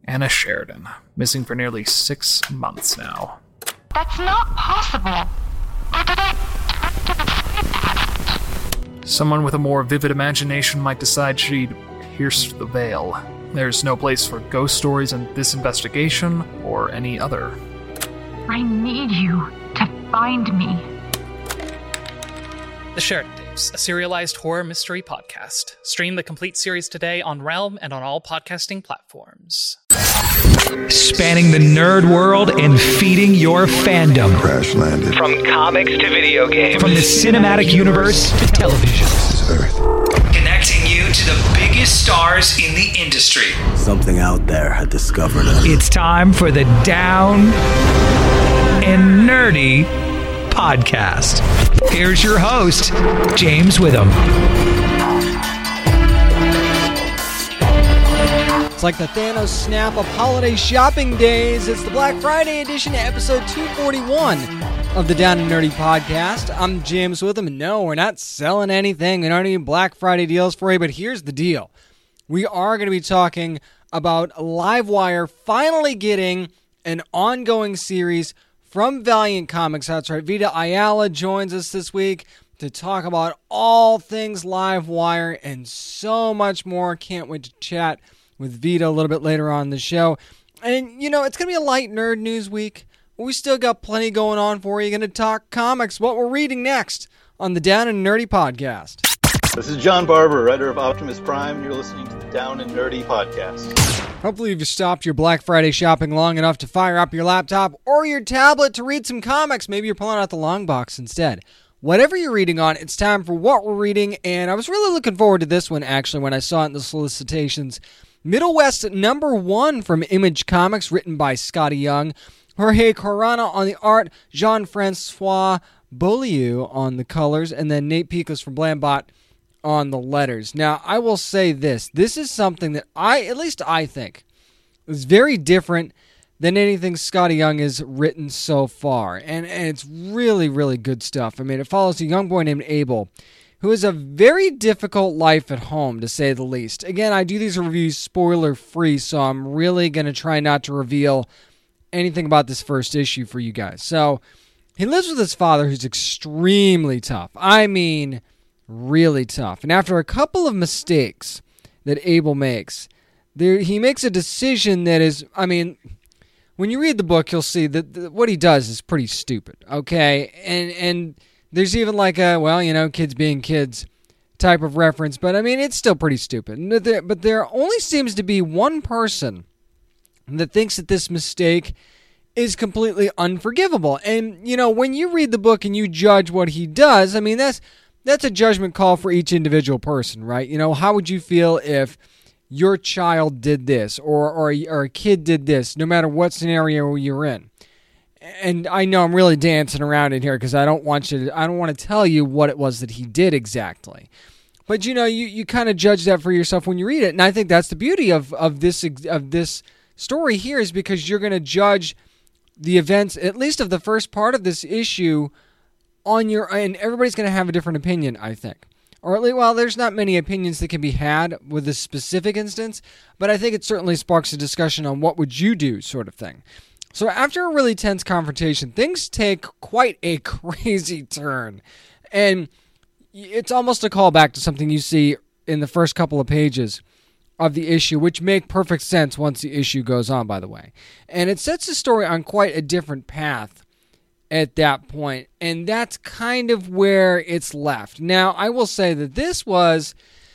Anna Sheridan, missing for nearly 6 months now. That's not possible. Or did I... Someone with a more vivid imagination might decide she'd pierced the veil. There's no place for ghost stories in this investigation or any other. I need you to find me. The Sheridan Tapes, a serialized horror mystery podcast. Stream the complete series today on Realm and on all podcasting platforms. Spanning the nerd world and feeding your fandom. Crash landed. From comics to video games. From the cinematic universe to television. This is Earth. Connecting you to the biggest stars in the industry. Something out there had discovered us. It's time for the Down and Nerdy podcast. Here's your host, James Witham. It's like the Thanos snap of holiday shopping days. It's the Black Friday edition, episode 241 of the Down and Nerdy podcast. I'm James Witham, and no, we're not selling anything. We don't have any Black Friday deals for you, but here's the deal. We are going to be talking about Livewire finally getting an ongoing series from Valiant Comics. That's right, Vita Ayala joins us this week to talk about all things Livewire and so much more. Can't wait to chat with Vita a little bit later on in the show. And, you know, it's going to be a light nerd news week, but we still got plenty going on for you. Going to talk comics, what we're reading next on the Down and Nerdy podcast. This is John Barber, writer of Optimus Prime, and you're listening to the Down and Nerdy podcast. Hopefully you've stopped your Black Friday shopping long enough to fire up your laptop or your tablet to read some comics. Maybe you're pulling out the long box instead. Whatever you're reading on, it's time for what we're reading, and I was really looking forward to this one, actually, when I saw it in the solicitations. Middle West #1 from Image Comics, written by Scotty Young. Jorge Corona on the art, Jean-Francois Beaulieu on the colors, and then Nate Piekos from Blambot on the letters. Now, I will say this. This is something that at least I think, is very different than anything Scotty Young has written so far. And it's really, really good stuff. I mean, it follows a young boy named Abel, who has a very difficult life at home, to say the least. Again, I do these reviews spoiler-free, so I'm really going to try not to reveal anything about this first issue for you guys. So, he lives with his father, who's extremely tough. I mean, really tough. And after a couple of mistakes that Abel makes, he makes a decision that is, I mean, when you read the book, you'll see that what he does is pretty stupid, okay? And there's even like a, well, you know, kids being kids type of reference, but I mean, it's still pretty stupid. But there only seems to be one person that thinks that this mistake is completely unforgivable. And, you know, when you read the book and you judge what he does, I mean, that's a judgment call for each individual person, right? You know, how would you feel if your child did this or a kid did this, no matter what scenario you're in? And I know I'm really dancing around in here because I don't want to tell you what it was that he did exactly. But, you know, you kind of judge that for yourself when you read it. And I think that's the beauty of this story here, is because you're going to judge the events, at least of the first part of this issue, and everybody's going to have a different opinion, I think. Or at least, well, there's not many opinions that can be had with this specific instance, but I think it certainly sparks a discussion on what would you do sort of thing. So after a really tense confrontation, things take quite a crazy turn. And it's almost a callback to something you see in the first couple of pages of the issue, which make perfect sense once the issue goes on, by the way. And it sets the story on quite a different path at that point, and that's kind of where it's left. Now, I will say that this was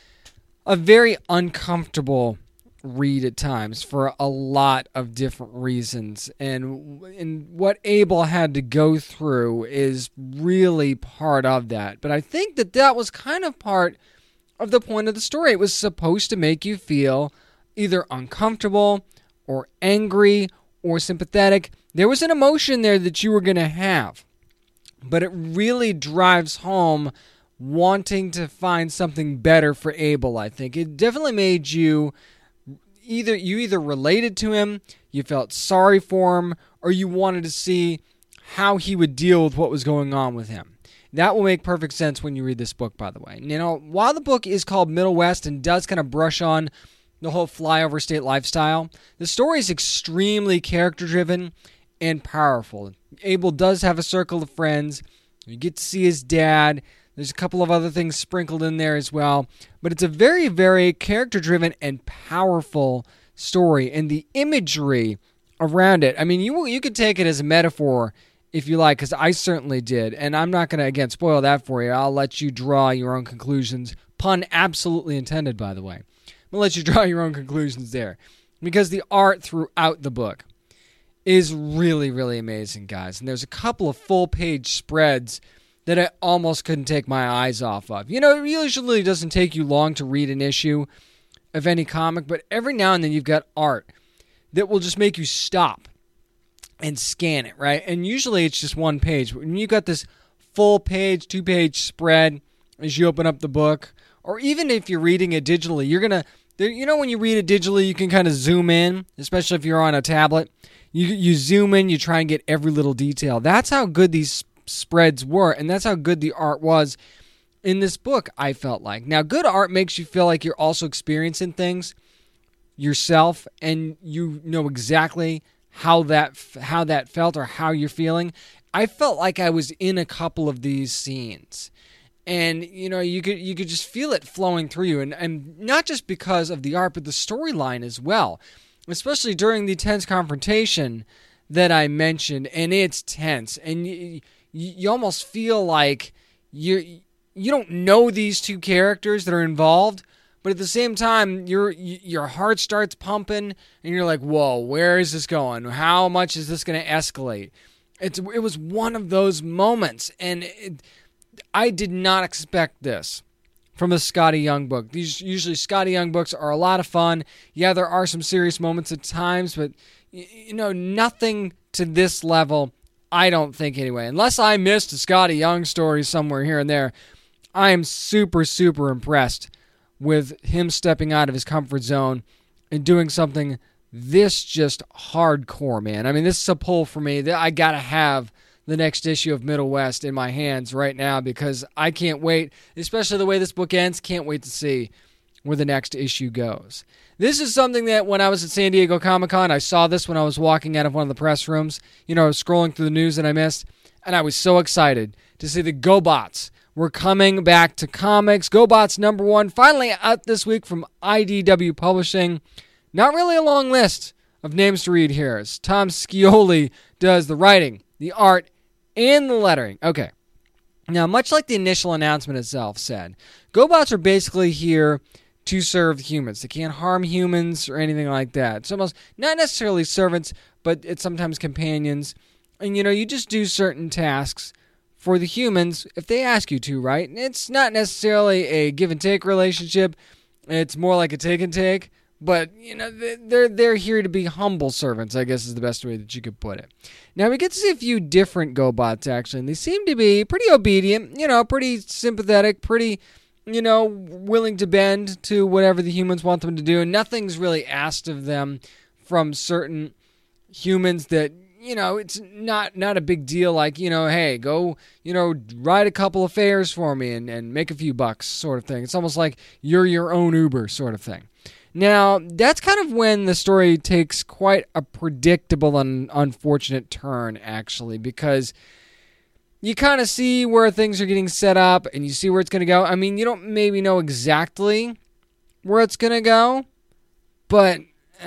a very uncomfortable read at times for a lot of different reasons, and what Abel had to go through is really part of that. But I think that was kind of part of the point of the story. It was supposed to make you feel either uncomfortable or angry or sympathetic. There was an emotion there that you were going to have, but it really drives home wanting to find something better for Abel, I think. It definitely made you either related to him, you felt sorry for him, or you wanted to see how he would deal with what was going on with him. That will make perfect sense when you read this book, by the way. You know, while the book is called Middle West and does kind of brush on the whole flyover state lifestyle. The story is extremely character-driven and powerful. Abel does have a circle of friends. You get to see his dad. There's a couple of other things sprinkled in there as well. But it's a very, very character-driven and powerful story. And the imagery around it, I mean, you could take it as a metaphor if you like, because I certainly did. And I'm not going to, again, spoil that for you. I'll let you draw your own conclusions. Pun absolutely intended, by the way. I'm going to let you draw your own conclusions there. Because the art throughout the book is really, really amazing, guys. And there's a couple of full-page spreads that I almost couldn't take my eyes off of. You know, it usually doesn't take you long to read an issue of any comic, but every now and then you've got art that will just make you stop and scan it, right? And usually it's just one page. But when you've got this full-page, 2-page spread as you open up the book, or even if you're reading it digitally, you're going to, you know, when you read it digitally, you can kind of zoom in, especially if you're on a tablet. You zoom in, you try and get every little detail. That's how good these spreads were, and that's how good the art was in this book, I felt like. Now, good art makes you feel like you're also experiencing things yourself, and you know exactly how that felt or how you're feeling. I felt like I was in a couple of these scenes. And, you know, you could just feel it flowing through you, and not just because of the art, but the storyline as well. Especially during the tense confrontation that I mentioned, and it's tense, and you almost feel like you don't know these two characters that are involved, but at the same time, your heart starts pumping, and you're like, whoa, where is this going? How much is this going to escalate? It was one of those moments, and I did not expect this from a Skottie Young book. Usually Skottie Young books are a lot of fun. Yeah, there are some serious moments at times, but you know, nothing to this level, I don't think anyway. Unless I missed a Skottie Young story somewhere here and there, I am super, super impressed with him stepping out of his comfort zone and doing something this just hardcore, man. I mean, this is a pull for me. I gotta have the next issue of Middle West in my hands right now because I can't wait, especially the way this book ends, can't wait to see where the next issue goes. This is something that when I was at San Diego Comic-Con, I saw this when I was walking out of one of the press rooms, you know, I was scrolling through the news that I missed, and I was so excited to see the GoBots were coming back to comics. GoBots #1, finally out this week from IDW Publishing. Not really a long list of names to read here, as Tom Scioli does the writing, the art, and the lettering. Okay. Now, much like the initial announcement itself said, GoBots are basically here to serve humans. They can't harm humans or anything like that. It's almost not necessarily servants, but it's sometimes companions. And, you know, you just do certain tasks for the humans if they ask you to, right? And it's not necessarily a give-and-take relationship. It's more like a take-and-take. But, you know, they're here to be humble servants, I guess is the best way that you could put it. Now, we get to see a few different GoBots, actually, and they seem to be pretty obedient, you know, pretty sympathetic, pretty, you know, willing to bend to whatever the humans want them to do, and nothing's really asked of them from certain humans that, you know, it's not a big deal like, you know, hey, go, you know, ride a couple of fares for me and make a few bucks sort of thing. It's almost like you're your own Uber sort of thing. Now, that's kind of when the story takes quite a predictable and unfortunate turn, actually, because you kind of see where things are getting set up and you see where it's going to go. I mean, you don't maybe know exactly where it's going to go, but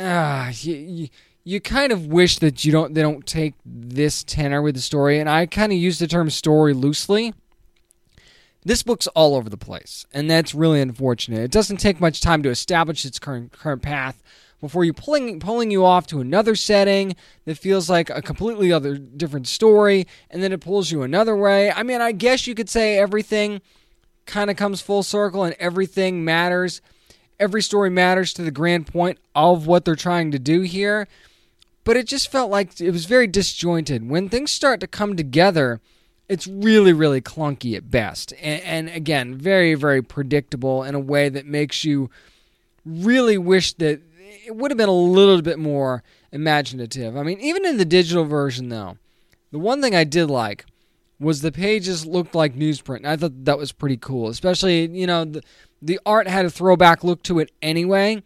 you kind of wish that they don't take this tenor with the story, and I kind of use the term story loosely. This book's all over the place, and that's really unfortunate. It doesn't take much time to establish its current path before you pulling you off to another setting that feels like a completely other different story, and then it pulls you another way. I mean, I guess you could say everything kind of comes full circle and everything matters. Every story matters to the grand point of what they're trying to do here, but it just felt like it was very disjointed. When things start to come together, it's really, really clunky at best. And again, very, very predictable in a way that makes you really wish that it would have been a little bit more imaginative. I mean, even in the digital version, though, the one thing I did like was the pages looked like newsprint. And I thought that was pretty cool. Especially, you know, the art had a throwback look to it anyway.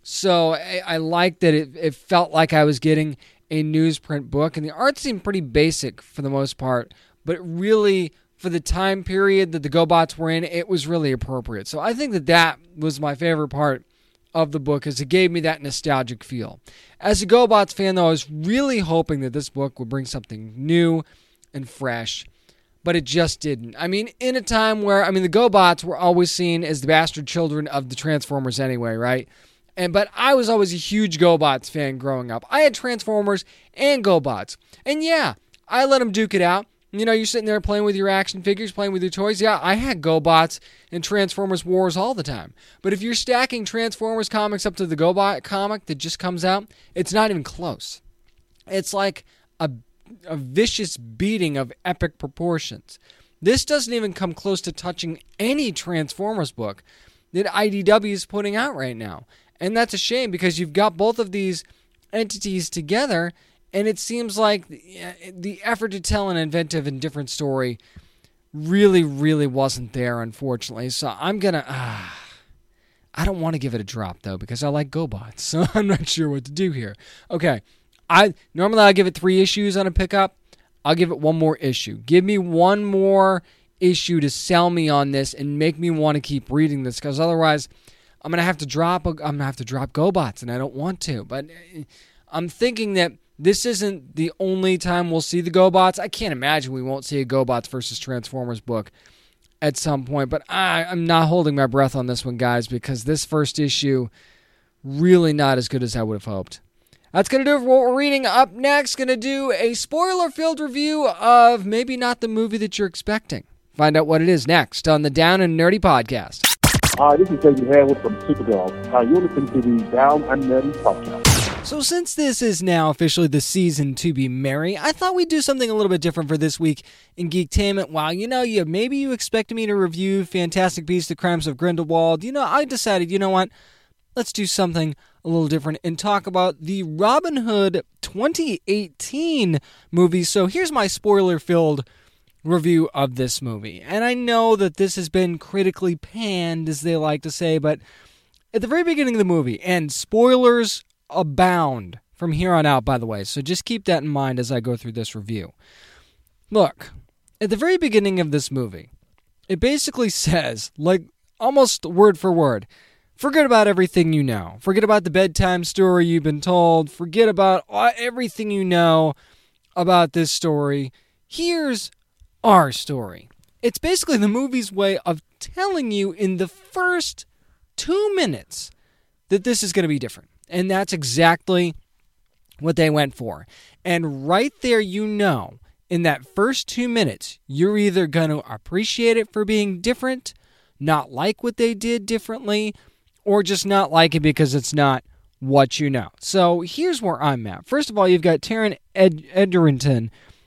So I liked that it felt like I was getting a newsprint book, and the art seemed pretty basic for the most part, but really, for the time period that the GoBots were in, it was really appropriate. So I think that was my favorite part of the book, as it gave me that nostalgic feel. As a GoBots fan, though, I was really hoping that this book would bring something new and fresh, but it just didn't. I mean, in a time where, the GoBots were always seen as the bastard children of the Transformers anyway, right? But I was always a huge GoBots fan growing up. I had Transformers and GoBots. And yeah, I let them duke it out. You're sitting there playing with your action figures, playing with your toys. Yeah, I had GoBots and Transformers Wars all the time. But if you're stacking Transformers comics up to the GoBot comic that just comes out, it's not even close. It's like a vicious beating of epic proportions. This doesn't even come close to touching any Transformers book that IDW is putting out right now. And that's a shame, because you've got both of these entities together, and it seems like the effort to tell an inventive and different story really, really wasn't there, unfortunately. So I'm going to... I don't want to give it a drop, though, because I like GoBots, so I'm not sure what to do here. Okay, normally I give it 3 issues on a pickup. I'll give it 1 more issue. Give me 1 more issue to sell me on this and make me want to keep reading this, because otherwise I'm going to have to drop GoBots, and I don't want to. But I'm thinking that this isn't the only time we'll see the GoBots. I can't imagine we won't see a GoBots versus Transformers book at some point, but I'm not holding my breath on this one, guys, because this first issue, really not as good as I would have hoped. That's going to do it for what we're reading. Up next, going to do a spoiler-filled review of maybe not the movie that you're expecting. Find out what it is next on the Down and Nerdy Podcast. Hi, this is David Harewood from Supergirl. You're listening to the Down and Nerdy Podcast. So since this is now officially the season to be merry, I thought we'd do something a little bit different for this week in Geektainment. While, maybe you expected me to review Fantastic Beasts: The Crimes of Grindelwald, I decided, what? Let's do something a little different and talk about the Robin Hood 2018 movie. So here's my spoiler-filled review of this movie. And I know that this has been critically panned, as they like to say, but at the very beginning of the movie, and spoilers abound from here on out, by the way, so just keep that in mind as I go through this review. Look, at the very beginning of this movie, it basically says, like almost word for word, forget about everything you know. Forget about the bedtime story you've been told. Forget about everything you know about this story. Here's our story. It's basically the movie's way of telling you in the first 2 minutes that this is going to be different. And that's exactly what they went for. And right there, in that first 2 minutes, you're either going to appreciate it for being different, not like what they did differently, or just not like it because it's not what you know. So here's where I'm at. First of all, you've got Taron Egerton.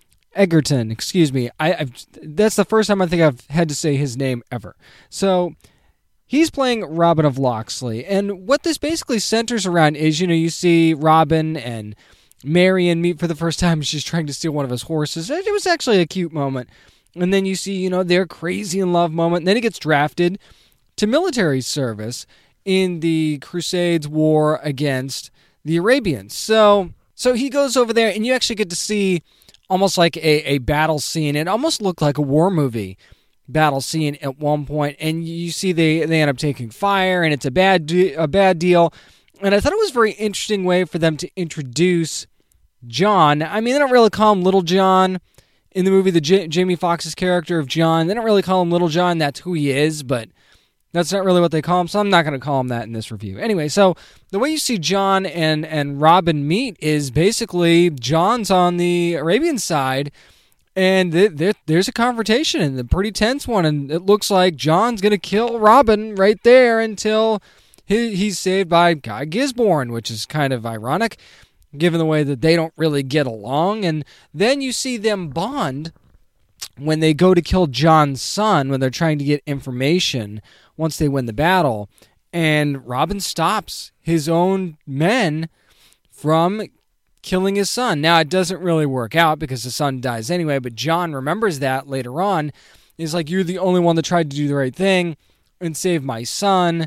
That's the first time I think I've had to say his name ever. So he's playing Robin of Locksley, and what this basically centers around is, you see Robin and Marion meet for the first time. She's trying to steal one of his horses. It was actually a cute moment. And then you see, their crazy in love moment. And then he gets drafted to military service in the Crusades war against the Arabians. So he goes over there, and you actually get to see almost like a battle scene. It almost looked like a war movie battle scene at one point, and you see they end up taking fire, and it's a bad deal. And I thought it was a very interesting way for them to introduce John. I mean, they don't really call him Little John in the movie. Jamie Foxx's character of John, they don't really call him Little John. That's who he is, but that's not really what they call him, so I'm not going to call him that in this review. Anyway, so the way you see John and Robin meet is basically John's on the Arabian side, and there's a confrontation, and a pretty tense one, and it looks like John's going to kill Robin right there until he's saved by Guy Gisborne, which is kind of ironic, given the way that they don't really get along. And then you see them bond when they go to kill John's son, when they're trying to get information once they win the battle, and Robin stops his own men from killing his son. Now, it doesn't really work out because the son dies anyway, but John remembers that later on. He's like, you're the only one that tried to do the right thing and save my son.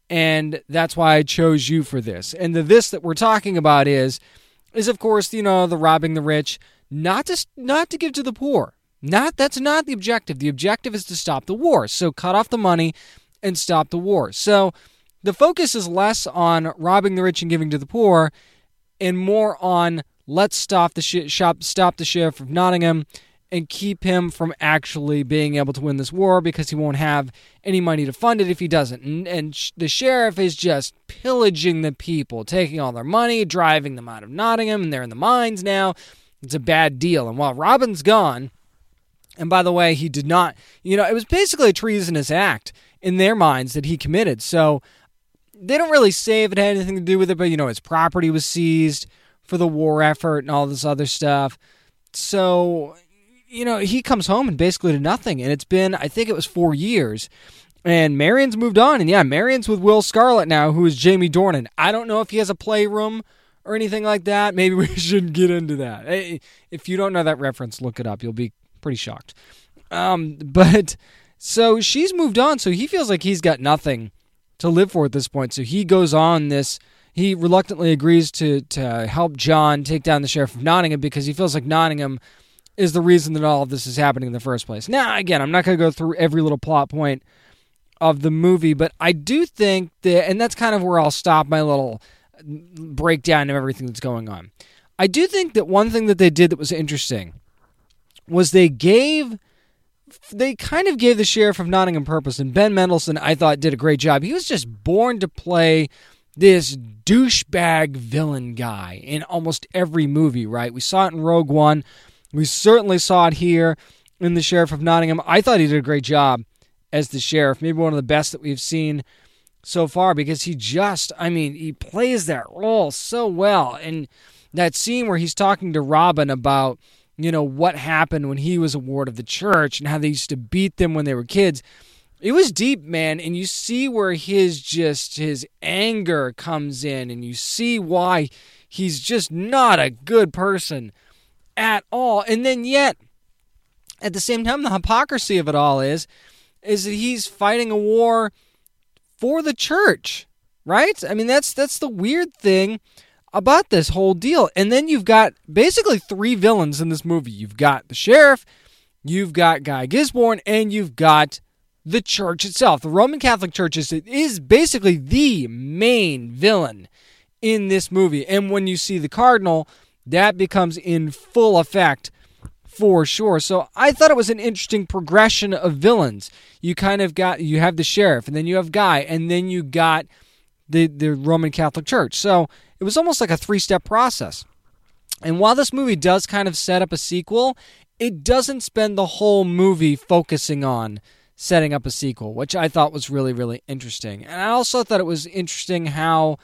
and that's why I chose you for this. And the this that we're talking about is of course, the robbing the rich, not to give to the poor. That's not the objective. The objective is to stop the war. So cut off the money and stop the war. So the focus is less on robbing the rich and giving to the poor, and more on let's stop the Sheriff of Nottingham and keep him from actually being able to win this war, because he won't have any money to fund it if he doesn't. And the sheriff is just pillaging the people, taking all their money, driving them out of Nottingham, and they're in the mines now. It's a bad deal. And while Robin's gone, and by the way, he did not, it was basically a treasonous act in their minds that he committed. So they don't really say if it had anything to do with it, but, his property was seized for the war effort and all this other stuff. So, he comes home and basically to nothing. And it's been, I think it was 4 years. And Marion's moved on. And yeah, Marion's with Will Scarlet now, who is Jamie Dornan. I don't know if he has a playroom or anything like that. Maybe we shouldn't get into that. If you don't know that reference, look it up. You'll be pretty shocked. But so she's moved on, so he feels like he's got nothing to live for at this point. So he goes on this. He reluctantly agrees to help John take down the Sheriff of Nottingham, because he feels like Nottingham is the reason that all of this is happening in the first place. Now, again, I'm not going to go through every little plot point of the movie, but I do think that, and that's kind of where I'll stop my little breakdown of everything that's going on. I do think that one thing that they did that was interesting was they kind of gave the Sheriff of Nottingham purpose, and Ben Mendelsohn, I thought, did a great job. He was just born to play this douchebag villain guy in almost every movie, right? We saw it in Rogue One. We certainly saw it here in The Sheriff of Nottingham. I thought he did a great job as the sheriff, maybe one of the best that we've seen so far, because he plays that role so well. And that scene where he's talking to Robin about, what happened when he was a ward of the church and how they used to beat them when they were kids. It was deep, man, and you see where his anger comes in, and you see why he's just not a good person at all. And then yet, at the same time, the hypocrisy of it all is that he's fighting a war for the church, right? I mean, that's the weird thing about this whole deal. And then you've got basically three villains in this movie. You've got the sheriff, you've got Guy Gisborne, and you've got the church itself. The Roman Catholic Church is basically the main villain in this movie. And when you see the cardinal, that becomes in full effect for sure. So I thought it was an interesting progression of villains. You have the sheriff, and then you have Guy, and then you got the Roman Catholic Church. So it was almost like a 3-step process. And while this movie does kind of set up a sequel, it doesn't spend the whole movie focusing on setting up a sequel, which I thought was really, really interesting. And I also thought it was interesting how,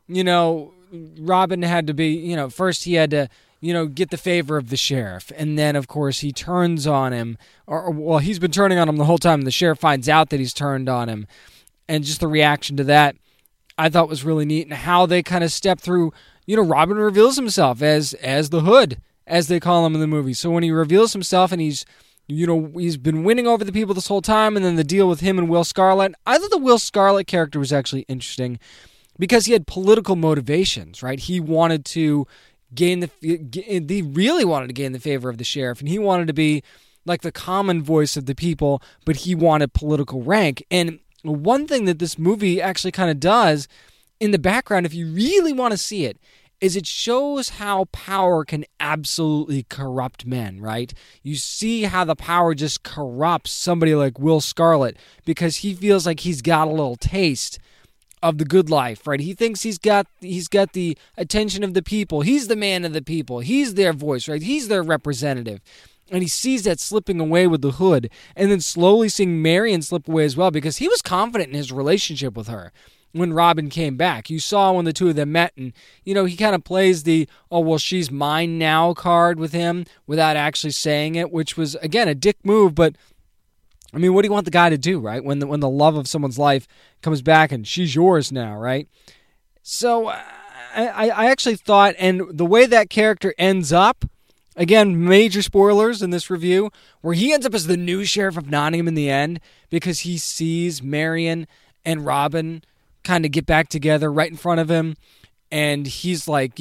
Robin had to be, first he had to, get the favor of the sheriff. And then, of course, he turns on him. He's been turning on him the whole time. And the sheriff finds out that he's turned on him. And just the reaction to that, I thought was really neat. And how they kind of step through, Robin reveals himself as the Hood, as they call him in the movie. So when he reveals himself and he's been winning over the people this whole time, and then the deal with him and Will Scarlet, I thought the Will Scarlet character was actually interesting because he had political motivations, right? He wanted to he really wanted to gain the favor of the sheriff, and he wanted to be like the common voice of the people, but he wanted political rank. And one thing that this movie actually kind of does in the background, if you really want to see it, is it shows how power can absolutely corrupt men, right? You see how the power just corrupts somebody like Will Scarlet because he feels like he's got a little taste of the good life, right? He thinks he's got the attention of the people. He's the man of the people. He's their voice, right? He's their representative. And he sees that slipping away with the Hood, and then slowly seeing Marion slip away as well, because he was confident in his relationship with her when Robin came back. You saw when the two of them met, and, he kind of plays the, she's mine now card with him without actually saying it, which was, again, a dick move, but I mean, what do you want the guy to do, right? When the love of someone's life comes back and she's yours now, right? So I actually thought, and the way that character ends up, again, major spoilers in this review, where he ends up as the new Sheriff of Nottingham in the end because he sees Marion and Robin kind of get back together right in front of him. And he's like,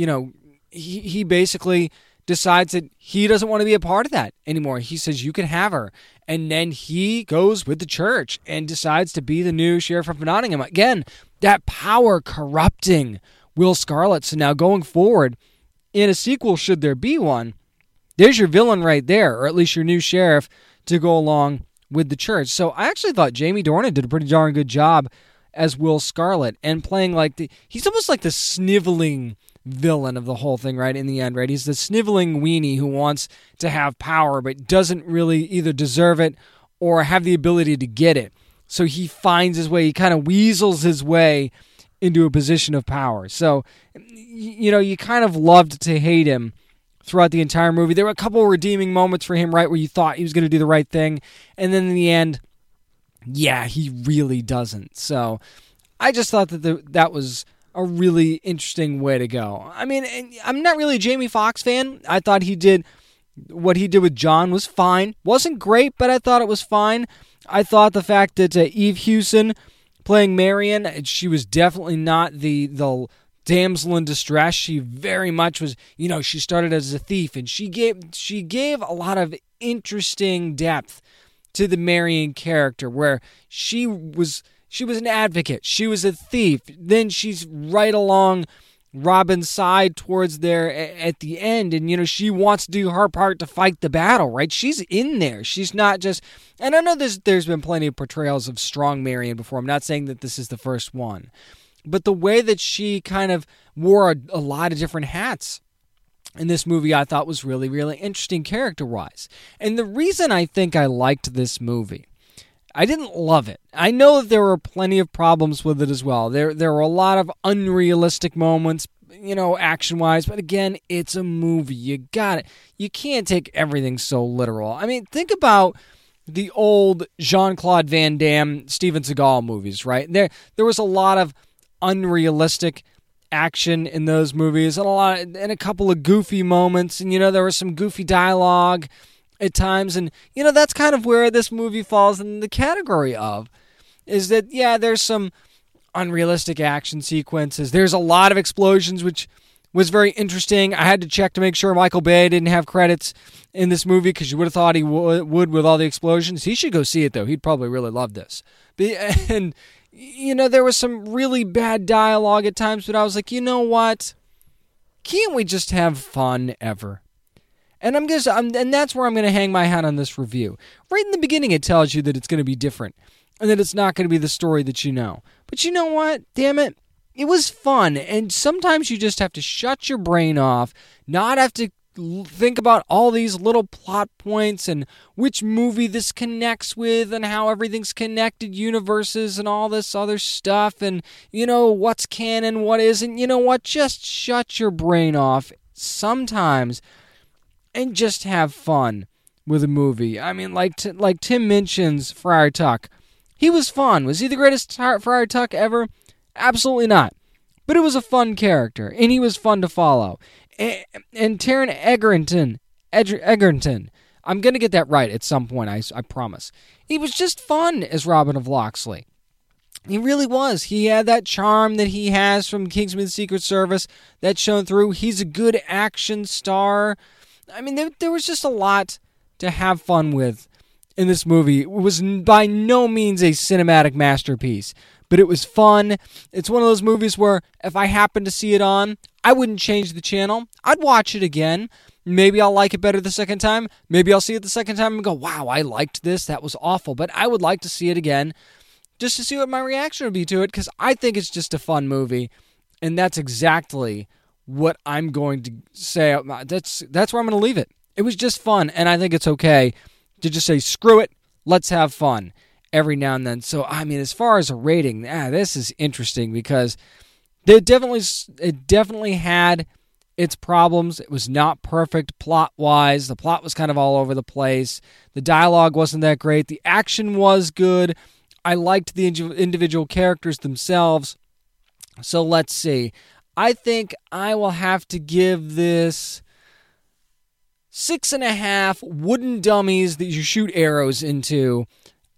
he basically decides that he doesn't want to be a part of that anymore. He says, you can have her. And then he goes with the church and decides to be the new sheriff of Nottingham. Again, that power corrupting Will Scarlet. So now going forward, in a sequel, should there be one, there's your villain right there, or at least your new sheriff to go along with the church. So I actually thought Jamie Dornan did a pretty darn good job as Will Scarlet and playing he's almost like the sniveling villain of the whole thing, right, in the end, right? He's the sniveling weenie who wants to have power but doesn't really either deserve it or have the ability to get it. So he finds his way, he kind of weasels his way into a position of power. So, you kind of loved to hate him throughout the entire movie. There were a couple of redeeming moments for him, right, where you thought he was going to do the right thing, and then in the end, yeah, he really doesn't. So I just thought that that was a really interesting way to go. I mean, I'm not really a Jamie Foxx fan. I thought what he did with John was fine. Wasn't great, but I thought it was fine. I thought the fact that Eve Hewson playing Marion, she was definitely not the damsel in distress. She very much was, she started as a thief, and she gave a lot of interesting depth to the Marion character, where she was an advocate. She was a thief. Then she's right along Robin's side towards there at the end. And, she wants to do her part to fight the battle, right? She's in there. She's not just... And I know there's been plenty of portrayals of strong Marion before. I'm not saying that this is the first one. But the way that she kind of wore a lot of different hats in this movie, I thought was really, really interesting character-wise. And the reason I think I liked this movie, I didn't love it. I know that there were plenty of problems with it as well. There were a lot of unrealistic moments, action-wise. But again, it's a movie. You got it. You can't take everything so literal. I mean, think about the old Jean-Claude Van Damme, Steven Seagal movies, right? There was a lot of unrealistic action in those movies, and a couple of goofy moments, and there was some goofy dialogue at times, and that's kind of where this movie falls in the category of, is that there's some unrealistic action sequences. There's a lot of explosions, which was very interesting. I had to check to make sure Michael Bay didn't have credits in this movie, because you would have thought he would with all the explosions. He should go see it, though. He'd probably really love this. And there was some really bad dialogue at times, but I was like, you know what? Can't we just have fun ever? And and that's where I'm going to hang my hat on this review. Right in the beginning, it tells you that it's going to be different and that it's not going to be the story that you know. But you know what? Damn it. It was fun. And sometimes you just have to shut your brain off, not have to think about all these little plot points and which movie this connects with and how everything's connected, universes and all this other stuff, and what's canon, what isn't. You know what? Just shut your brain off sometimes and just have fun with a movie. I mean, like Tim mentions Friar Tuck. He was fun. Was he the greatest Friar Tuck ever? Absolutely not. But it was a fun character, and he was fun to follow. And Taron Egerton, I'm going to get that right at some point, I promise. He was just fun as Robin of Locksley. He really was. He had that charm that he has from Kingsman's Secret Service that shone through. He's a good action star. I mean, there was just a lot to have fun with in this movie. It was by no means a cinematic masterpiece, but it was fun. It's one of those movies where if I happened to see it on, I wouldn't change the channel. I'd watch it again. Maybe I'll like it better the second time. Maybe I'll see it the second time and go, wow, I liked this. That was awful. But I would like to see it again just to see what my reaction would be to it, because I think it's just a fun movie. And that's exactly what I'm going to say. That's where I'm going to leave it. It was just fun, and I think it's okay to just say, screw it, let's have fun every now and then. So, I mean, as far as a rating, this is interesting, because it definitely had its problems. It was not perfect plot-wise. The plot was kind of all over the place. The dialogue wasn't that great. The action was good. I liked the individual characters themselves. So let's see. I think I will have to give this 6.5 wooden dummies that you shoot arrows into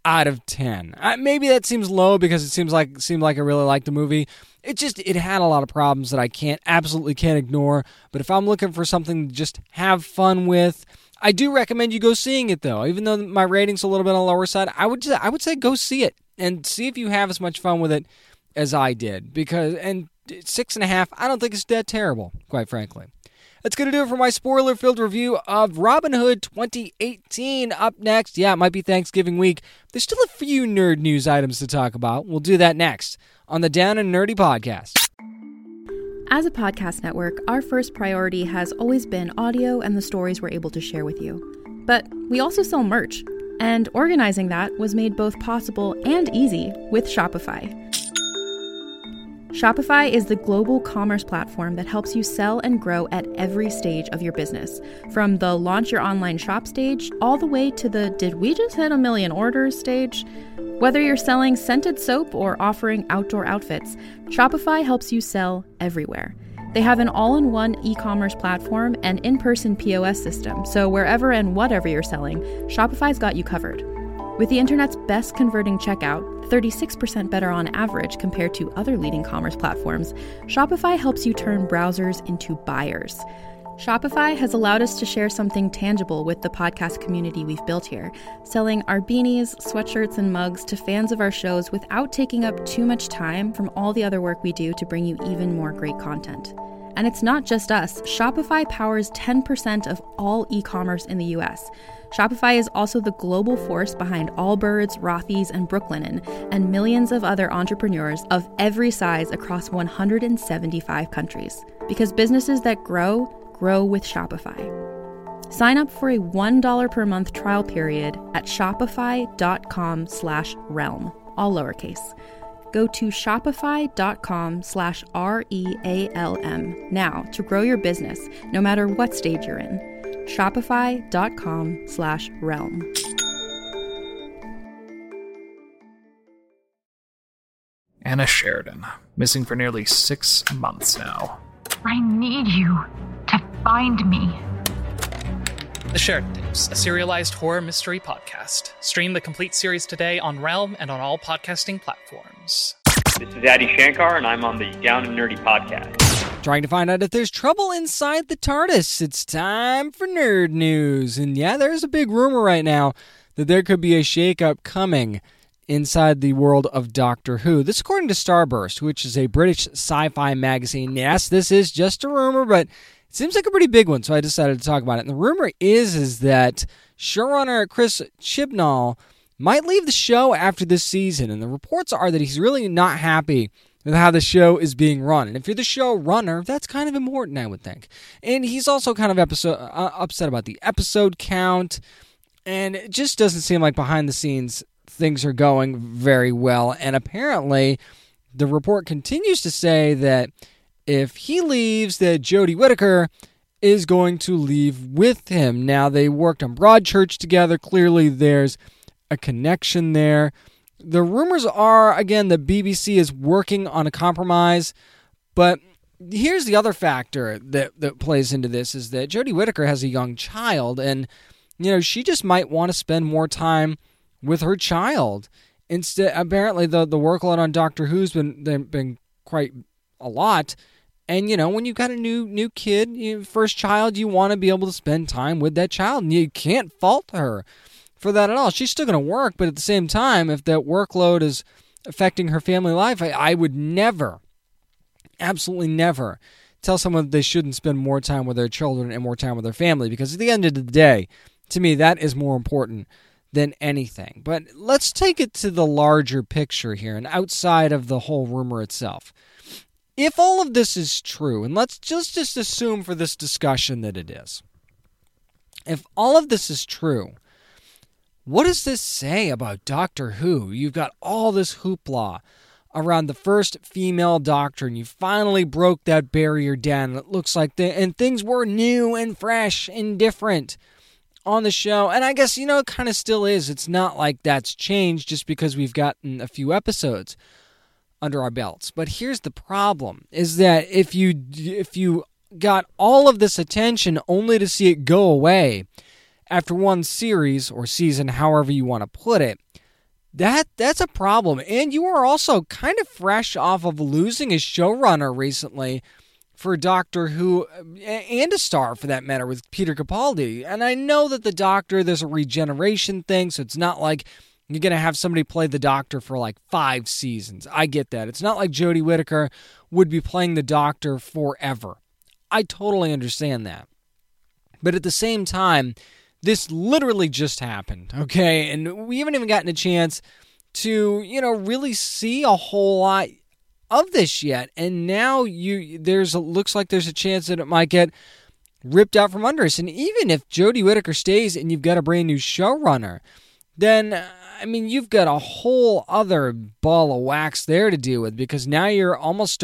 out of 10. Maybe that seems low because it seemed like I really liked the movie. It had a lot of problems that I absolutely can't ignore. But if I'm looking for something to just have fun with, I do recommend you go seeing it, though. Even though my rating's a little bit on the lower side, I would say go see it and see if you have as much fun with it as I did. And 6.5, I don't think it's that terrible, quite frankly. That's going to do it for my spoiler-filled review of Robin Hood 2018. Up next, it might be Thanksgiving week. There's still a few nerd news items to talk about. We'll do that next on the Down and Nerdy Podcast. As a podcast network, our first priority has always been audio and the stories we're able to share with you. But we also sell merch, and organizing that was made both possible and easy with Shopify. Shopify is the global commerce platform that helps you sell and grow at every stage of your business, from the launch your online shop stage all the way to the did we just hit 1 million orders stage. Whether you're selling scented soap or offering outdoor outfits, Shopify helps you sell everywhere. They have an all-in-one e-commerce platform and in-person POS system, so wherever and whatever you're selling, Shopify's got you covered. With the internet's best converting checkout, 36% better on average compared to other leading commerce platforms, Shopify helps you turn browsers into buyers. Shopify has allowed us to share something tangible with the podcast community we've built here, selling our beanies, sweatshirts, and mugs to fans of our shows without taking up too much time from all the other work we do to bring you even more great content. And it's not just us. Shopify powers 10% of all e-commerce in the US. Shopify is also the global force behind Allbirds, Rothy's, and Brooklinen, and millions of other entrepreneurs of every size across 175 countries. Because businesses that grow with Shopify. Sign up for a $1 per month trial period at shopify.com/realm, all lowercase. Go to shopify.com/REALM now to grow your business, no matter what stage you're in. Shopify.com/realm. Anna Sheridan, missing for nearly 6 months now. I need you to find me. The Sheridan Tapes, a serialized horror mystery podcast. Stream the complete series today on Realm and on all podcasting platforms. This is Adi Shankar, and I'm on the Down and Nerdy Podcast. Trying to find out if there's trouble inside the TARDIS. It's time for nerd news. And there's a big rumor right now that there could be a shakeup coming inside the world of Doctor Who. This according to Starburst, which is a British sci-fi magazine. Yes, this is just a rumor, but it seems like a pretty big one, so I decided to talk about it. And the rumor is that showrunner Chris Chibnall might leave the show after this season, and the reports are that he's really not happy with how the show is being run. And if you're the showrunner, that's kind of important, I would think. And he's also kind of upset about the episode count, and it just doesn't seem like behind the scenes things are going very well. And apparently, the report continues to say that if he leaves, that Jodie Whittaker is going to leave with him. Now, they worked on Broadchurch together. Clearly, there's a connection there. The rumors are, again, that BBC is working on a compromise, but here's the other factor that plays into this, is that Jodie Whittaker has a young child, and, she just might want to spend more time with her child. Instead, apparently, the workload on Doctor Who's been quite a lot, and, when you've got a new kid, first child, you want to be able to spend time with that child, and you can't fault her for that at all. She's still going to work, but at the same time, if that workload is affecting her family life, I would never, absolutely never, tell someone that they shouldn't spend more time with their children and more time with their family, because at the end of the day, to me, that is more important than anything. But let's take it to the larger picture here and outside of the whole rumor itself. If all of this is true, and let's just assume for this discussion that it is, if all of this is true, what does this say about Doctor Who? You've got all this hoopla around the first female Doctor, and you finally broke that barrier down, and it looks like and things were new and fresh and different on the show. And I guess, it kind of still is. It's not like that's changed just because we've gotten a few episodes under our belts. But here's the problem, is that if you got all of this attention only to see it go away after one series or season, however you want to put it, that's a problem. And you are also kind of fresh off of losing a showrunner recently for Doctor Who, and a star for that matter, with Peter Capaldi. And I know that the Doctor, there's a regeneration thing, so it's not like you're going to have somebody play the Doctor for like 5 seasons. I get that. It's not like Jodie Whittaker would be playing the Doctor forever. I totally understand that. But at the same time, this literally just happened, okay? And we haven't even gotten a chance to, really see a whole lot of this yet. And now looks like there's a chance that it might get ripped out from under us. And even if Jodie Whittaker stays and you've got a brand new showrunner, then, you've got a whole other ball of wax there to deal with, because now you're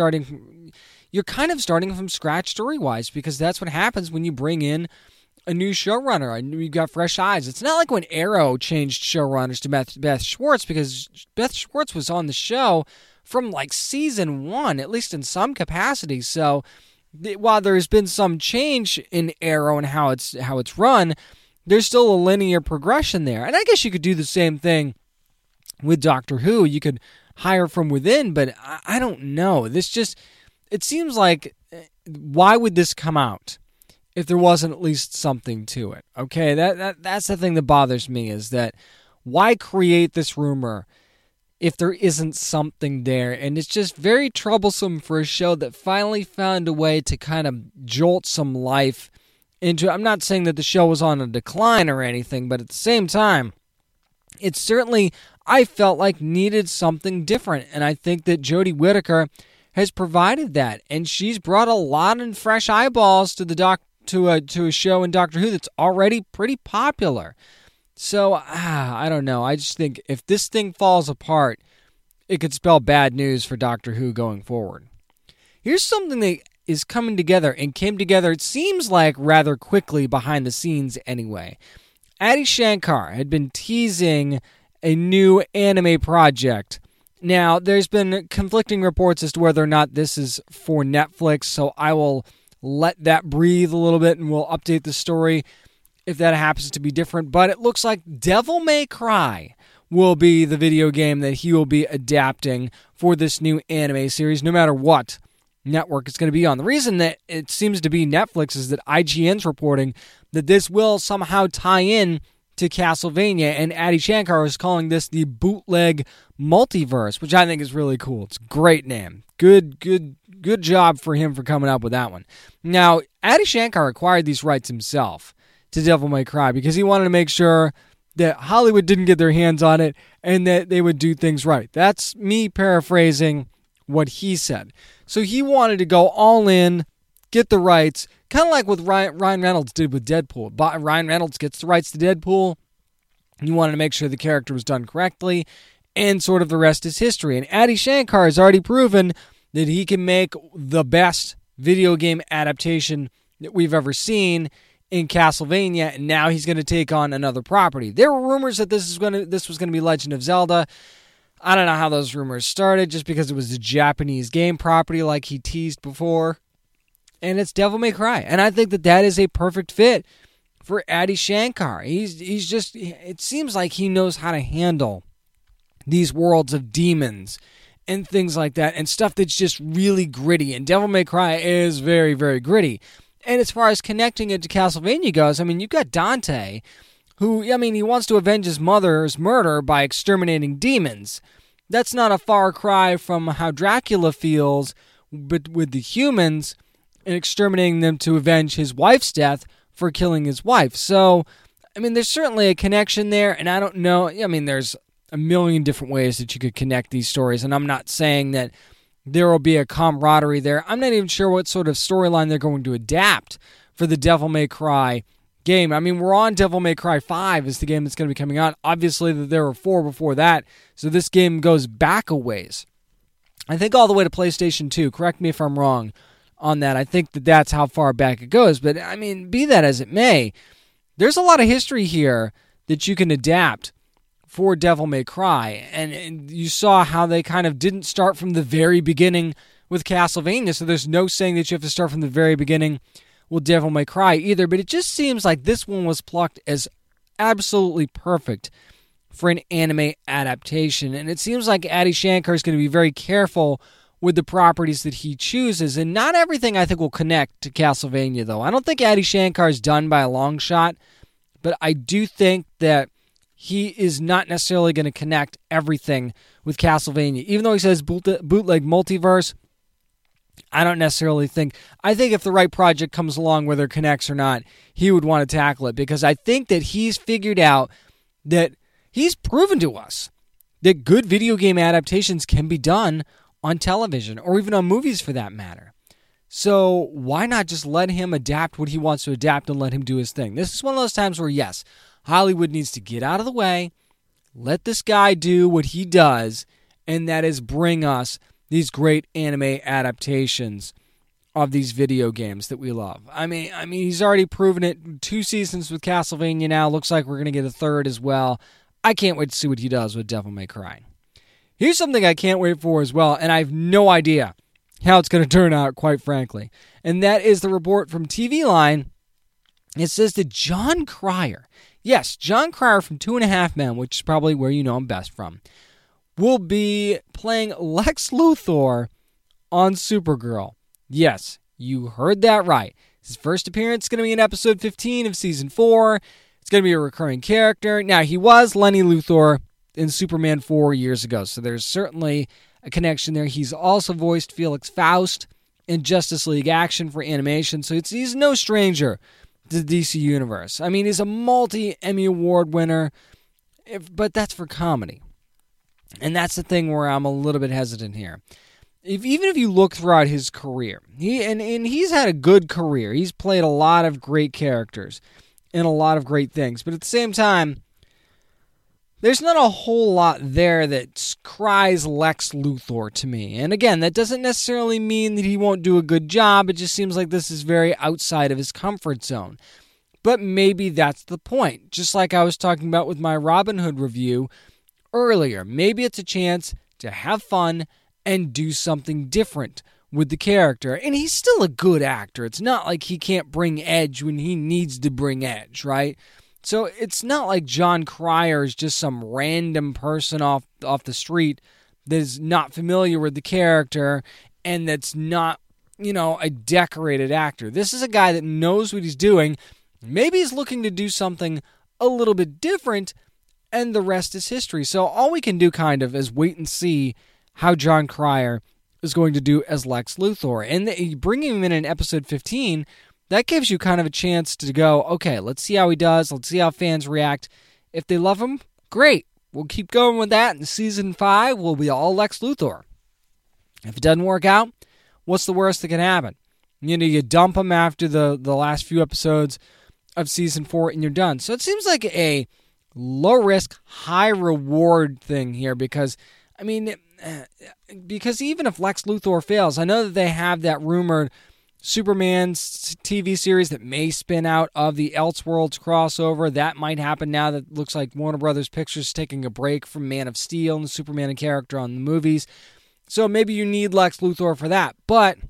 kind of starting from scratch story-wise, because that's what happens when you bring in a new showrunner, and you've got fresh eyes. It's not like when Arrow changed showrunners to Beth Schwartz, because Beth Schwartz was on the show from like season 1, at least in some capacity. So while there's been some change in Arrow and how it's run, there's still a linear progression there. And I guess you could do the same thing with Doctor Who. You could hire from within, but I don't know. It seems like, why would this come out if there wasn't at least something to it? Okay, that's the thing that bothers me, is that why create this rumor if there isn't something there? And it's just very troublesome for a show that finally found a way to kind of jolt some life into. I'm not saying that the show was on a decline or anything, but at the same time, it certainly, I felt like, needed something different. And I think that Jodie Whittaker has provided that, and she's brought a lot of fresh eyeballs to a show in Doctor Who that's already pretty popular. So, I don't know. I just think if this thing falls apart, it could spell bad news for Doctor Who going forward. Here's something that is coming together, and came together, it seems like, rather quickly behind the scenes anyway. Adi Shankar had been teasing a new anime project. Now, there's been conflicting reports as to whether or not this is for Netflix, so I will let that breathe a little bit, and we'll update the story if that happens to be different. But it looks like Devil May Cry will be the video game that he will be adapting for this new anime series, no matter what network it's going to be on. The reason that it seems to be Netflix is that IGN's reporting that this will somehow tie in to Castlevania, and Adi Shankar is calling this the bootleg multiverse, which I think is really cool. It's a great name. Good job for him for coming up with that one. Now, Adi Shankar acquired these rights himself to Devil May Cry because he wanted to make sure that Hollywood didn't get their hands on it and that they would do things right. That's me paraphrasing what he said. So he wanted to go all in, get the rights, kind of like what Ryan Reynolds did with Deadpool. But Ryan Reynolds gets the rights to Deadpool. He wanted to make sure the character was done correctly, and sort of the rest is history. And Adi Shankar has already proven that he can make the best video game adaptation that we've ever seen in Castlevania, and now he's going to take on another property. There were rumors that this was going to be Legend of Zelda. I don't know how those rumors started, just because it was a Japanese game property like he teased before. And it's Devil May Cry. And I think that is a perfect fit for Adi Shankar. He's just, it seems like he knows how to handle these worlds of demons and things like that, and stuff that's just really gritty. And Devil May Cry is very, very gritty. And as far as connecting it to Castlevania goes, I mean, you've got Dante, who, I mean, he wants to avenge his mother's murder by exterminating demons. That's not a far cry from how Dracula feels, but with the humans, and exterminating them to avenge his wife's death for killing his wife. So, I mean, there's certainly a connection there, and I don't know, I mean, there's a million different ways that you could connect these stories, and I'm not saying that there will be a camaraderie there. I'm not even sure what sort of storyline they're going to adapt for the Devil May Cry game. I mean, we're on Devil May Cry 5 is the game that's going to be coming out. Obviously, there were 4 before that, so this game goes back a ways. I think all the way to PlayStation 2. Correct me if I'm wrong on that. I think that's how far back it goes. But, I mean, be that as it may, there's a lot of history here that you can adapt for Devil May Cry. And you saw how they kind of didn't start from the very beginning with Castlevania, so there's no saying that you have to start from the very beginning with Devil May Cry either. But it just seems like this one was plucked as absolutely perfect for an anime adaptation. And it seems like Adi Shankar is going to be very careful with the properties that he chooses. And not everything, I think, will connect to Castlevania, though. I don't think Adi Shankar is done by a long shot, but I do think that he is not necessarily going to connect everything with Castlevania. Even though he says bootleg multiverse, I don't necessarily think. I think if the right project comes along, whether it connects or not, he would want to tackle it, because I think that he's figured out that he's proven to us that good video game adaptations can be done on television, or even on movies for that matter. So why not just let him adapt what he wants to adapt and let him do his thing? This is one of those times where, yes, Hollywood needs to get out of the way, let this guy do what he does, and that is bring us these great anime adaptations of these video games that we love. I mean, he's already proven it. 2 seasons with Castlevania now. Looks like we're going to get a 3rd as well. I can't wait to see what he does with Devil May Cry. Here's something I can't wait for as well, and I have no idea how it's going to turn out, quite frankly. And that is the report from TV Line. It says that Jon Cryer, yes, Jon Cryer from 2.5 Men, which is probably where you know him best from, will be playing Lex Luthor on Supergirl. Yes, you heard that right. His first appearance is going to be in episode 15 of season 4. It's going to be a recurring character. Now, he was Lenny Luthor in Superman 4 years ago, so there's certainly a connection there. He's also voiced Felix Faust in Justice League Action for animation, so he's no stranger to the DC Universe. I mean, he's a multi-Emmy Award winner, but that's for comedy. And that's the thing where I'm a little bit hesitant here. Even if you look throughout his career, he's had a good career. He's played a lot of great characters and a lot of great things. But at the same time, there's not a whole lot there that cries Lex Luthor to me. And again, that doesn't necessarily mean that he won't do a good job. It just seems like this is very outside of his comfort zone. But maybe that's the point. Just like I was talking about with my Robin Hood review earlier. Maybe it's a chance to have fun and do something different with the character. And he's still a good actor. It's not like he can't bring edge when he needs to bring edge, right? So it's not like Jon Cryer is just some random person off the street that is not familiar with the character and that's not, a decorated actor. This is a guy that knows what he's doing. Maybe he's looking to do something a little bit different, and the rest is history. So all we can do kind of is wait and see how Jon Cryer is going to do as Lex Luthor. And bringing him in episode 15, that gives you kind of a chance to go, okay, let's see how he does. Let's see how fans react. If they love him, great. We'll keep going with that. In season 5, we'll be all Lex Luthor. If it doesn't work out, what's the worst that can happen? You dump him after the last few episodes of season 4 and you're done. So it seems like a low-risk, high-reward thing here because even if Lex Luthor fails, I know that they have that rumored Superman TV series that may spin out of the Elseworlds crossover. That might happen now that looks like Warner Brothers Pictures is taking a break from Man of Steel and the Superman character on the movies. So maybe you need Lex Luthor for that. But,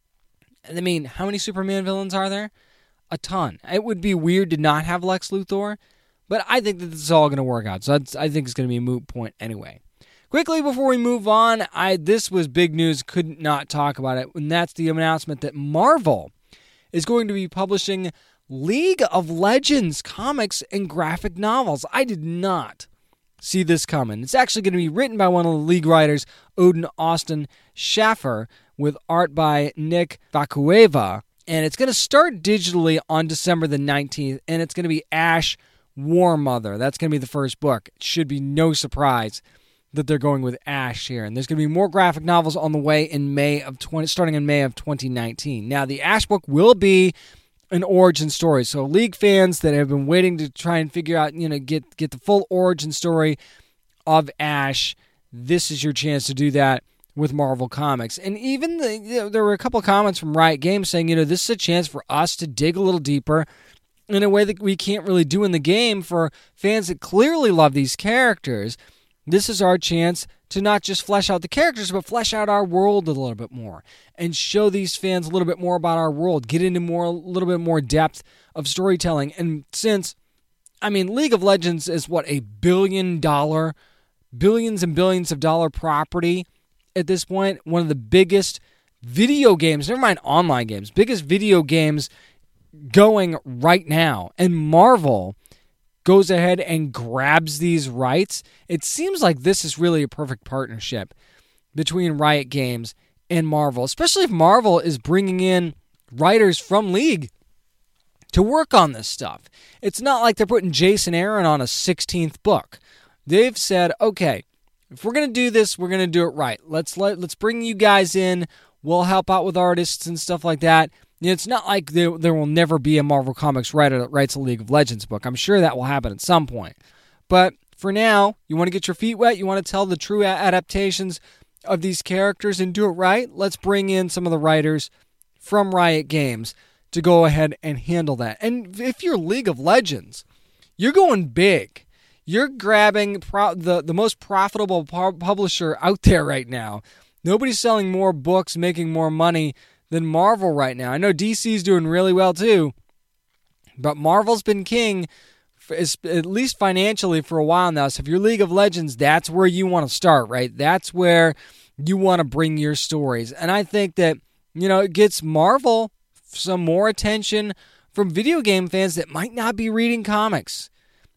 how many Superman villains are there? A ton. It would be weird to not have Lex Luthor, but I think that this is all going to work out. So I think it's going to be a moot point anyway. Quickly, before we move on, this was big news, couldn't not talk about it, and that's the announcement that Marvel is going to be publishing League of Legends comics and graphic novels. I did not see this coming. It's actually going to be written by one of the League writers, Odin Austin Schaffer, with art by Nick Vakueva, and it's going to start digitally on December the 19th, and it's going to be Ash War Mother. That's going to be the first book. It should be no surprise that they're going with Ash here. And there's going to be more graphic novels on the way in starting in May of 2019. Now, the Ash book will be an origin story. So League fans that have been waiting to try and figure out, get the full origin story of Ash, this is your chance to do that with Marvel Comics. And even there were a couple of comments from Riot Games saying, this is a chance for us to dig a little deeper in a way that we can't really do in the game for fans that clearly love these characters. This is our chance to not just flesh out the characters, but flesh out our world a little bit more and show these fans a little bit more about our world, get into a little bit more depth of storytelling. And since I mean, League of Legends is what, $1 billion, billions and billions of dollar property at this point. One of the biggest video games, never mind online games, biggest video games going right now. And Marvel goes ahead and grabs these rights. It seems like this is really a perfect partnership between Riot Games and Marvel, especially if Marvel is bringing in writers from League to work on this stuff. It's not like they're putting Jason Aaron on a 16th book. They've said, okay, if we're going to do this, we're going to do it right. Let's bring you guys in. We'll help out with artists and stuff like that. It's not like there will never be a Marvel Comics writer that writes a League of Legends book. I'm sure that will happen at some point. But for now, you want to get your feet wet, you want to tell the true adaptations of these characters and do it right, let's bring in some of the writers from Riot Games to go ahead and handle that. And if you're League of Legends, you're going big. You're grabbing the most profitable publisher out there right now. Nobody's selling more books, making more money than Marvel right now. I know DC's doing really well too, but Marvel's been king, at least financially, for a while now. So if you're League of Legends, that's where you want to start, right? That's where you want to bring your stories. And I think that, it gets Marvel some more attention from video game fans that might not be reading comics.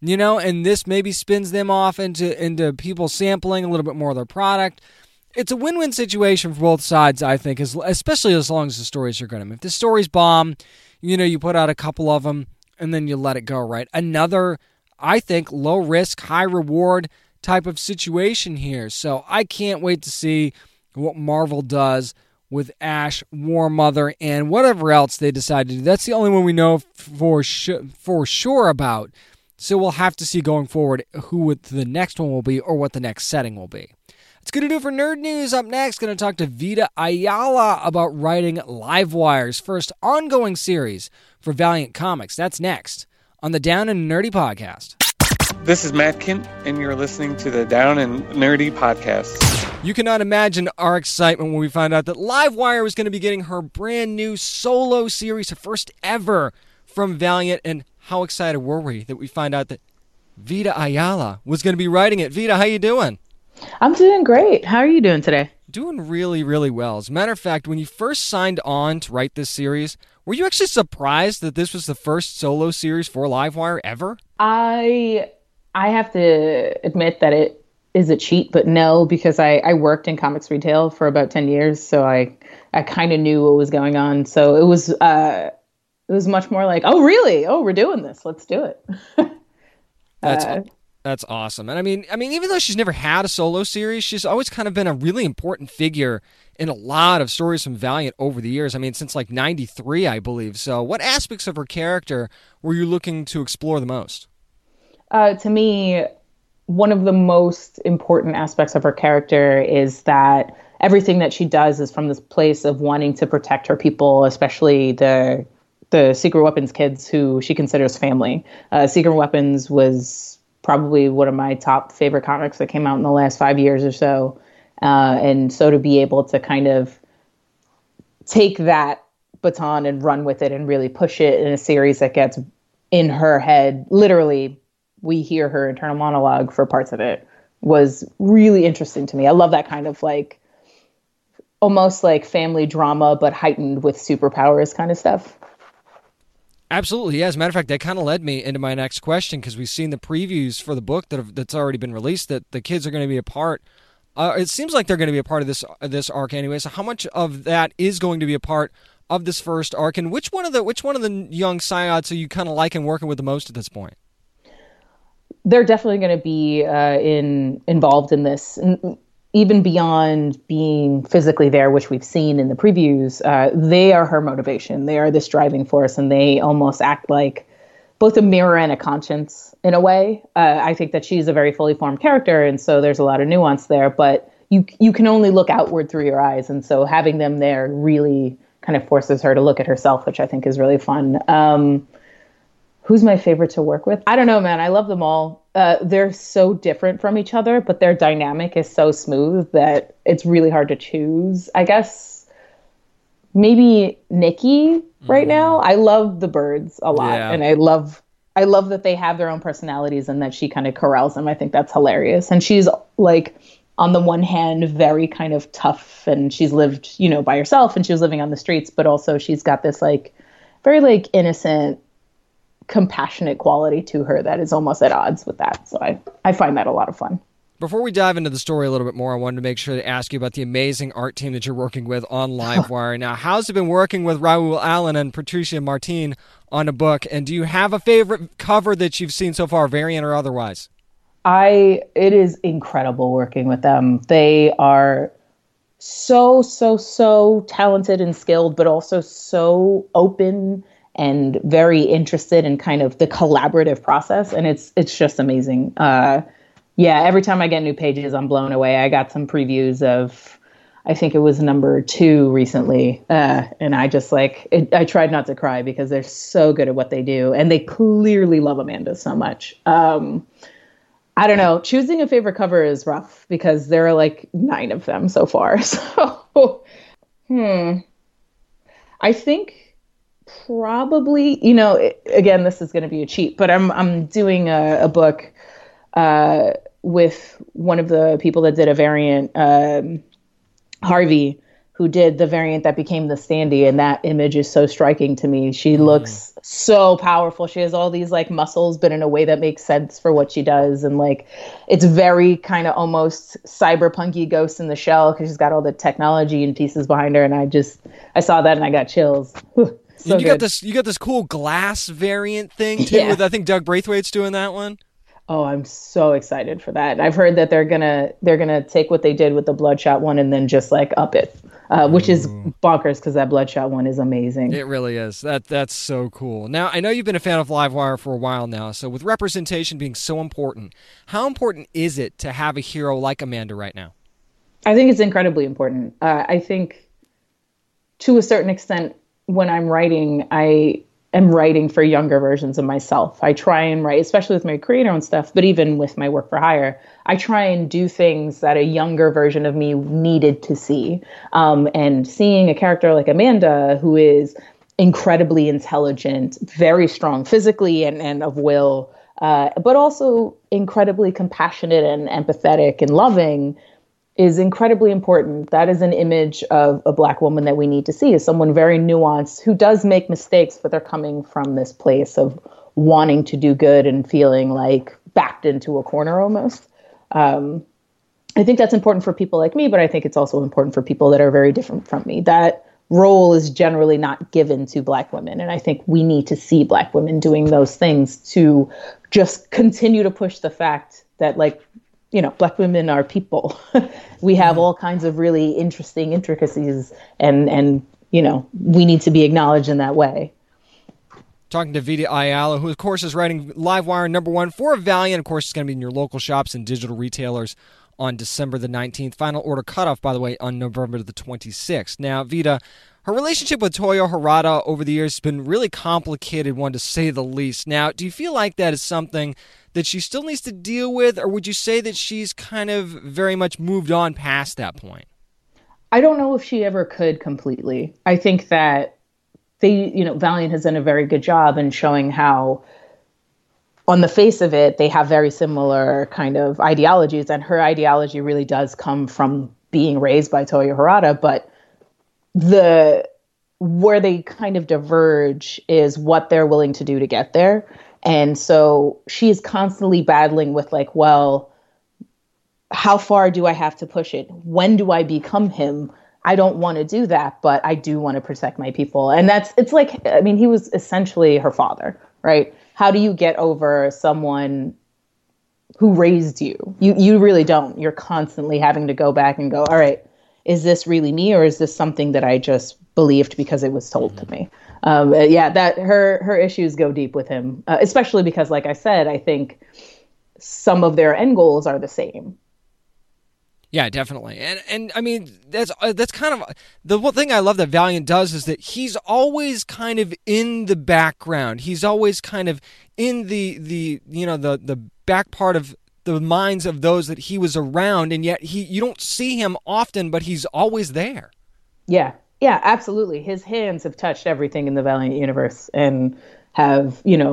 And this maybe spins them off into people sampling a little bit more of their product. It's a win-win situation for both sides, I think, especially as long as the stories are good. If the stories bomb, you put out a couple of them, and then you let it go, right? Another, I think, low-risk, high-reward type of situation here. So I can't wait to see what Marvel does with Ash, War Mother, and whatever else they decide to do. That's the only one we know for sure about. So we'll have to see going forward who the next one will be or what the next setting will be. It's going to do it for Nerd News. Up next, going to talk to Vita Ayala about writing Livewire's first ongoing series for Valiant Comics. That's next on the Down and Nerdy Podcast. This is Matt Kint, and you're listening to the Down and Nerdy Podcast. You cannot imagine our excitement when we found out that Livewire was going to be getting her brand new solo series, her first ever from Valiant, and how excited were we that we find out that Vita Ayala was going to be writing it. Vita, how you doing? I'm doing great. How are you doing today? Doing really, really well. As a matter of fact, when you first signed on to write this series, were you actually surprised that this was the first solo series for Livewire ever? I have to admit that it is a cheat, but no, because I worked in comics retail for about 10 years, so I kind of knew what was going on. So it was much more like, oh, really? Oh, we're doing this. Let's do it. That's awesome. And I mean, even though she's never had a solo series, she's always kind of been a really important figure in a lot of stories from Valiant over the years. I mean, since like 93, I believe. So what aspects of her character were you looking to explore the most? To me, one of the most important aspects of her character is that everything that she does is from this place of wanting to protect her people, especially the Secret Weapons kids who she considers family. Secret Weapons was probably one of my top favorite comics that came out in the last 5 years or so. And so to be able to kind of take that baton and run with it and really push it in a series that gets in her head, literally, we hear her internal monologue for parts of it, was really interesting to me. I love that kind of like, almost like family drama, but heightened with superpowers kind of stuff. Absolutely, yeah. As a matter of fact, that kind of led me into my next question, because we've seen the previews for the book that's already been released, that the kids are going to be a part. It seems like they're going to be a part of this arc anyway. So how much of that is going to be a part of this first arc, and which one of the young Psyods are you kind of liking working with the most at this point? They're definitely going to be involved in this. And even beyond being physically there, which we've seen in the previews, they are her motivation. They are this driving force, and they almost act like both a mirror and a conscience in a way. I think that she's a very fully formed character, and so there's a lot of nuance there, but you can only look outward through your eyes, and so having them there really kind of forces her to look at herself, which I think is really fun. Who's my favorite to work with? I don't know, man. I love them all. They're so different from each other, but their dynamic is so smooth that it's really hard to choose. I guess maybe Nikki right now. I love the birds a lot, and I I love that they have their own personalities and that she kind of corrals them. I think that's hilarious. And she's like, on the one hand, very kind of tough, and she's lived, you know, by herself and she was living on the streets, but also she's got this like very like innocent, compassionate quality to her that is almost at odds with that. So I find that a lot of fun. Before we dive into the story a little bit more, I wanted to make sure to ask you about the amazing art team that you're working with on Livewire. Now, how's it been working with Raul Allen and Patricia Martin on a book? And do you have a favorite cover that you've seen so far, variant or otherwise? It is incredible working with them. They are so talented and skilled, but also so open and very interested in kind of the collaborative process. And it's just amazing. Yeah, every time I get new pages, I'm blown away. I got some previews of, I think it was number 2 recently. And I just I tried not to cry because they're so good at what they do. And they clearly love Amanda so much. I don't know. Choosing a favorite cover is rough because there are like 9 of them so far. So, I think probably, you know, again, this is going to be a cheat, but I'm doing a book with one of the people that did a variant, Harvey, who did the variant that became the Standee, and that image is so striking to me. She looks so powerful. She has all these like muscles, but in a way that makes sense for what she does. And like, it's very kind of almost cyberpunky Ghost in the Shell because she's got all the technology and pieces behind her. And I saw that and I got chills. So you got this cool glass variant thing too. Yeah. With, I think Doug Braithwaite's doing that one. Oh, I'm so excited for that. I've heard that they're gonna take what they did with the Bloodshot one and then just like up it, which is bonkers because that Bloodshot one is amazing. It really is. That's so cool. Now, I know you've been a fan of Livewire for a while now, so with representation being so important, how important is it to have a hero like Amanda right now? I think it's incredibly important. I think to a certain extent, when I'm writing, I am writing for younger versions of myself. I try and write, especially with my creator-owned stuff, but even with my work for hire, I try and do things that a younger version of me needed to see. And seeing a character like Amanda, who is incredibly intelligent, very strong physically and of will, but also incredibly compassionate and empathetic and loving, is incredibly important. That is an image of a Black woman that we need to see, as someone very nuanced who does make mistakes, but they're coming from this place of wanting to do good and feeling like backed into a corner almost. I think that's important for people like me, but I think it's also important for people that are very different from me. That role is generally not given to Black women. And I think we need to see Black women doing those things to just continue to push the fact that, like, you know, Black women are people. We have all kinds of really interesting intricacies and, you know, we need to be acknowledged in that way. Talking to Vita Ayala, who, of course, is writing Livewire #1 for Valiant. Of course, it's going to be in your local shops and digital retailers on December the 19th. Final order cutoff, by the way, on November the 26th. Now, Vita, her relationship with Toyo Harada over the years has been really complicated one, to say the least. Now, do you feel like that is something that she still needs to deal with, or would you say that she's kind of very much moved on past that point? I don't know if she ever could completely. I think that Valiant has done a very good job in showing how, on the face of it, they have very similar kind of ideologies, and her ideology really does come from being raised by Toyo Harada, but where they kind of diverge is what they're willing to do to get there. And so she's constantly battling with, like, well, how far do I have to push it? When do I become him? I don't want to do that, but I do want to protect my people. And he was essentially her father, right? How do you get over someone who raised you? You really don't. You're constantly having to go back and go, all right, is this really me, or is this something that I just believed because it was told to me? That her issues go deep with him, especially because, like I said, I think some of their end goals are the same. Yeah, definitely. And I mean, that's kind of the one thing I love that Valiant does, is that he's always kind of in the background. He's always kind of in the back part of the minds of those that he was around, and yet you don't see him often, but he's always there. Yeah, absolutely. His hands have touched everything in the Valiant universe and have,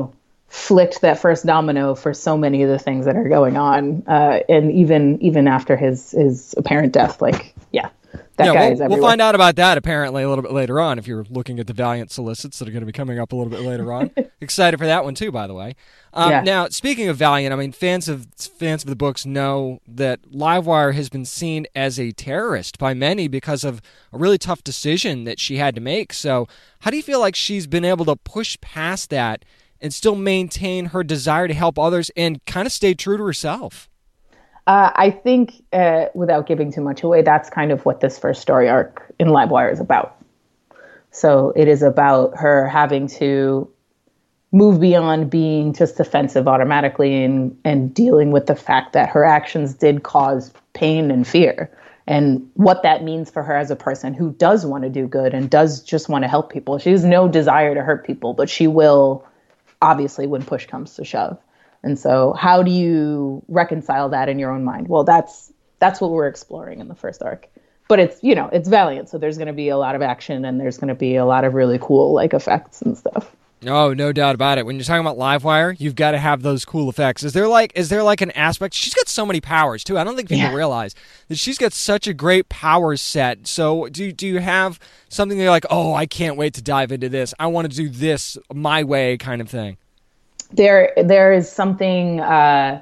flicked that first domino for so many of the things that are going on. And even after his apparent death, like, yeah. That guy is everywhere. We'll find out about that apparently a little bit later on if you're looking at the Valiant solicits that are going to be coming up a little bit later on. Excited for that one too, by the way. Now, speaking of Valiant, I mean, fans of the books know that Livewire has been seen as a terrorist by many because of a really tough decision that she had to make. So how do you feel like she's been able to push past that and still maintain her desire to help others and kind of stay true to herself? I think, without giving too much away, that's kind of what this first story arc in Livewire is about. So it is about her having to move beyond being just defensive automatically and dealing with the fact that her actions did cause pain and fear, and what that means for her as a person who does want to do good and does just want to help people. She has no desire to hurt people, but she will, obviously, when push comes to shove. And so how do you reconcile that in your own mind? Well, that's what we're exploring in the first arc. But it's, it's Valiant, so there's going to be a lot of action and there's going to be a lot of really cool like effects and stuff. Oh, no doubt about it. When you're talking about Livewire, you've got to have those cool effects. Is there like an aspect? She's got so many powers too. I don't think people realize that she's got such a great power set. So do you have something that you're like, oh, I can't wait to dive into this. I want to do this my way kind of thing? There is something that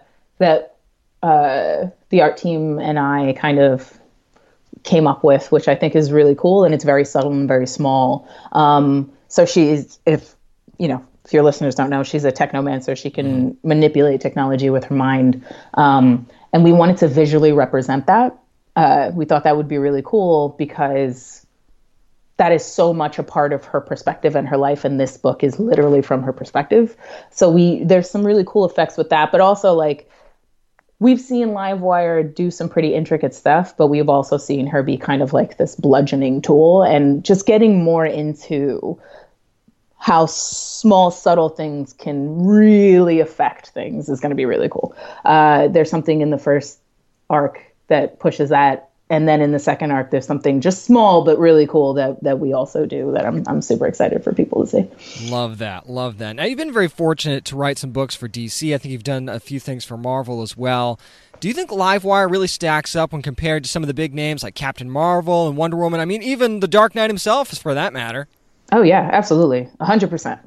the art team and I kind of came up with, which I think is really cool, and it's very subtle and very small. So she's, if your listeners don't know, she's a technomancer. She can manipulate technology with her mind, and we wanted to visually represent that. We thought that would be really cool because that is so much a part of her perspective and her life, and this book is literally from her perspective. So there's some really cool effects with that, but also like we've seen Livewire do some pretty intricate stuff, but we've also seen her be kind of like this bludgeoning tool, and just getting more into how small, subtle things can really affect things is going to be really cool. There's something in the first arc that pushes that. And then in the second arc, there's something just small but really cool that we also do that I'm super excited for people to see. Love that. Now, you've been very fortunate to write some books for DC. I think you've done a few things for Marvel as well. Do you think Livewire really stacks up when compared to some of the big names like Captain Marvel and Wonder Woman? I mean, even the Dark Knight himself, for that matter. Oh, yeah, absolutely. 100%.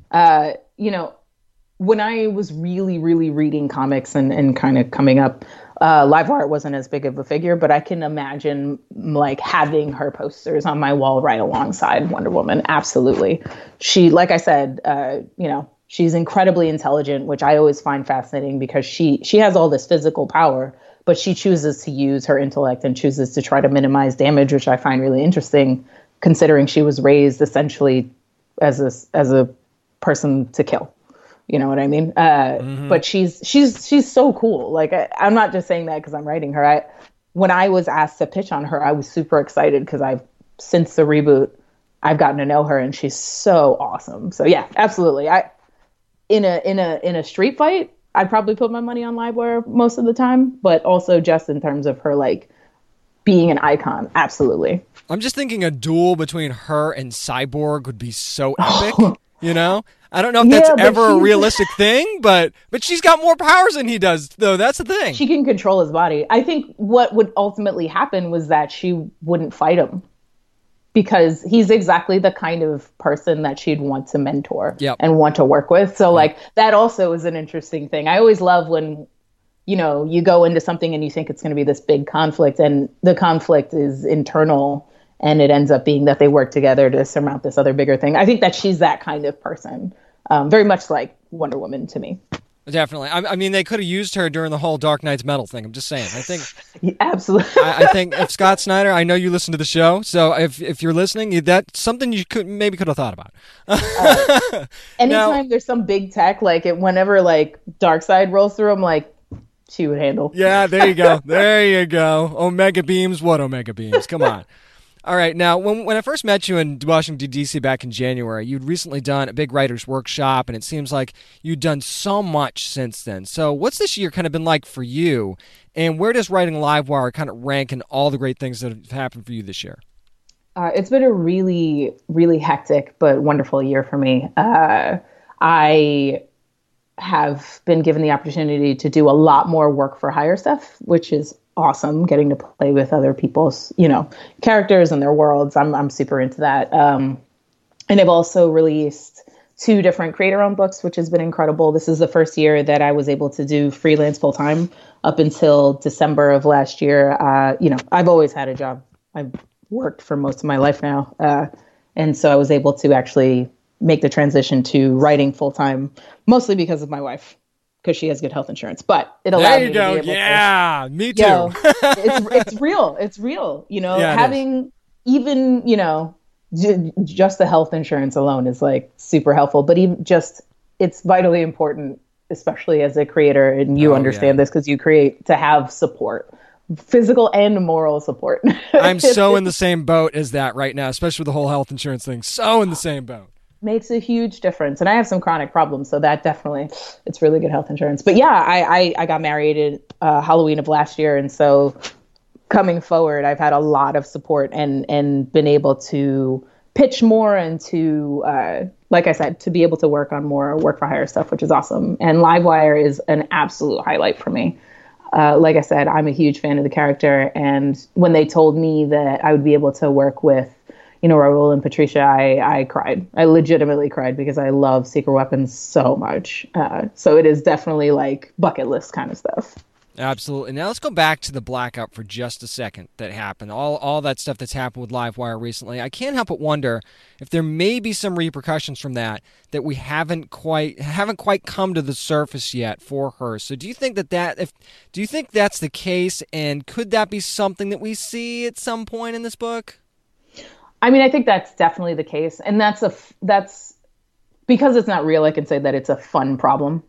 When I was really, really reading comics and kind of coming up, Livewire wasn't as big of a figure, but I can imagine like having her posters on my wall right alongside Wonder Woman. Absolutely. She, like I said, she's incredibly intelligent, which I always find fascinating because she has all this physical power, but she chooses to use her intellect and chooses to try to minimize damage, which I find really interesting, considering she was raised essentially as a person to kill. You know what I mean? But she's so cool. Like I'm not just saying that because I'm writing her. When I was asked to pitch on her, I was super excited because since the reboot, I've gotten to know her and she's so awesome. So yeah, absolutely. In a street fight, I'd probably put my money on Livewire most of the time, but also just in terms of her like being an icon, absolutely. I'm just thinking a duel between her and Cyborg would be so epic. I don't know if that's ever a realistic thing, but she's got more powers than he does, though. That's the thing. She can control his body. I think what would ultimately happen was that she wouldn't fight him because he's exactly the kind of person that she'd want to mentor and want to work with. So like that also is an interesting thing. I always love when, you go into something and you think it's going to be this big conflict and the conflict is internal. And it ends up being that they work together to surmount this other bigger thing. I think that she's that kind of person, very much like Wonder Woman to me. Definitely. I mean, they could have used her during the whole Dark Knight's Metal thing. I'm just saying. I think absolutely. I think if Scott Snyder, I know you listen to the show, so if you're listening, that's something you could have thought about. Anytime there's some big tech, like whenever like Darkseid rolls through, I'm like, she would handle. Yeah, there you go. There you go. Omega beams. What Omega beams? Come on. All right, now, when I first met you in Washington, D.C. back in January, you'd recently done a big writer's workshop, and it seems like you'd done so much since then. So what's this year kind of been like for you, and where does writing Livewire kind of rank in all the great things that have happened for you this year? It's been a really, really hectic but wonderful year for me. I have been given the opportunity to do a lot more work for hire stuff, which is awesome. Getting to play with other people's, characters and their worlds. I'm super into that. And I've also released 2 different creator-owned books, which has been incredible. This is the first year that I was able to do freelance full-time. Up until December of last year, I've always had a job. I've worked for most of my life now. And so I was able to actually make the transition to writing full-time, mostly because of my wife, because she has good health insurance. But it allowed me to be able to... me too. It's real. It's real. Having even, just the health insurance alone is like super helpful. But even just, it's vitally important, especially as a creator, and you understand this because you create, to have support. Physical and moral support. I'm so in the same boat as that right now, especially with the whole health insurance thing. So in the same boat. Makes a huge difference. And I have some chronic problems, so that definitely, it's really good health insurance. But yeah, I got married at Halloween of last year. And so coming forward, I've had a lot of support and been able to pitch more and to, like I said, to be able to work on more work for hire stuff, which is awesome. And Livewire is an absolute highlight for me. Like I said, I'm a huge fan of the character. And when they told me that I would be able to work with, Raul and Patricia, I cried. I legitimately cried because I love Secret Weapons so much. So it is definitely like bucket list kind of stuff. Absolutely. Now let's go back to the blackout for just a second that happened. All that stuff that's happened with Livewire recently. I can't help but wonder if there may be some repercussions from that we haven't quite come to the surface yet for her. So do you think do you think that's the case, and could that be something that we see at some point in this book? I mean, I think that's definitely the case, and that's because it's not real. I can say that it's a fun problem.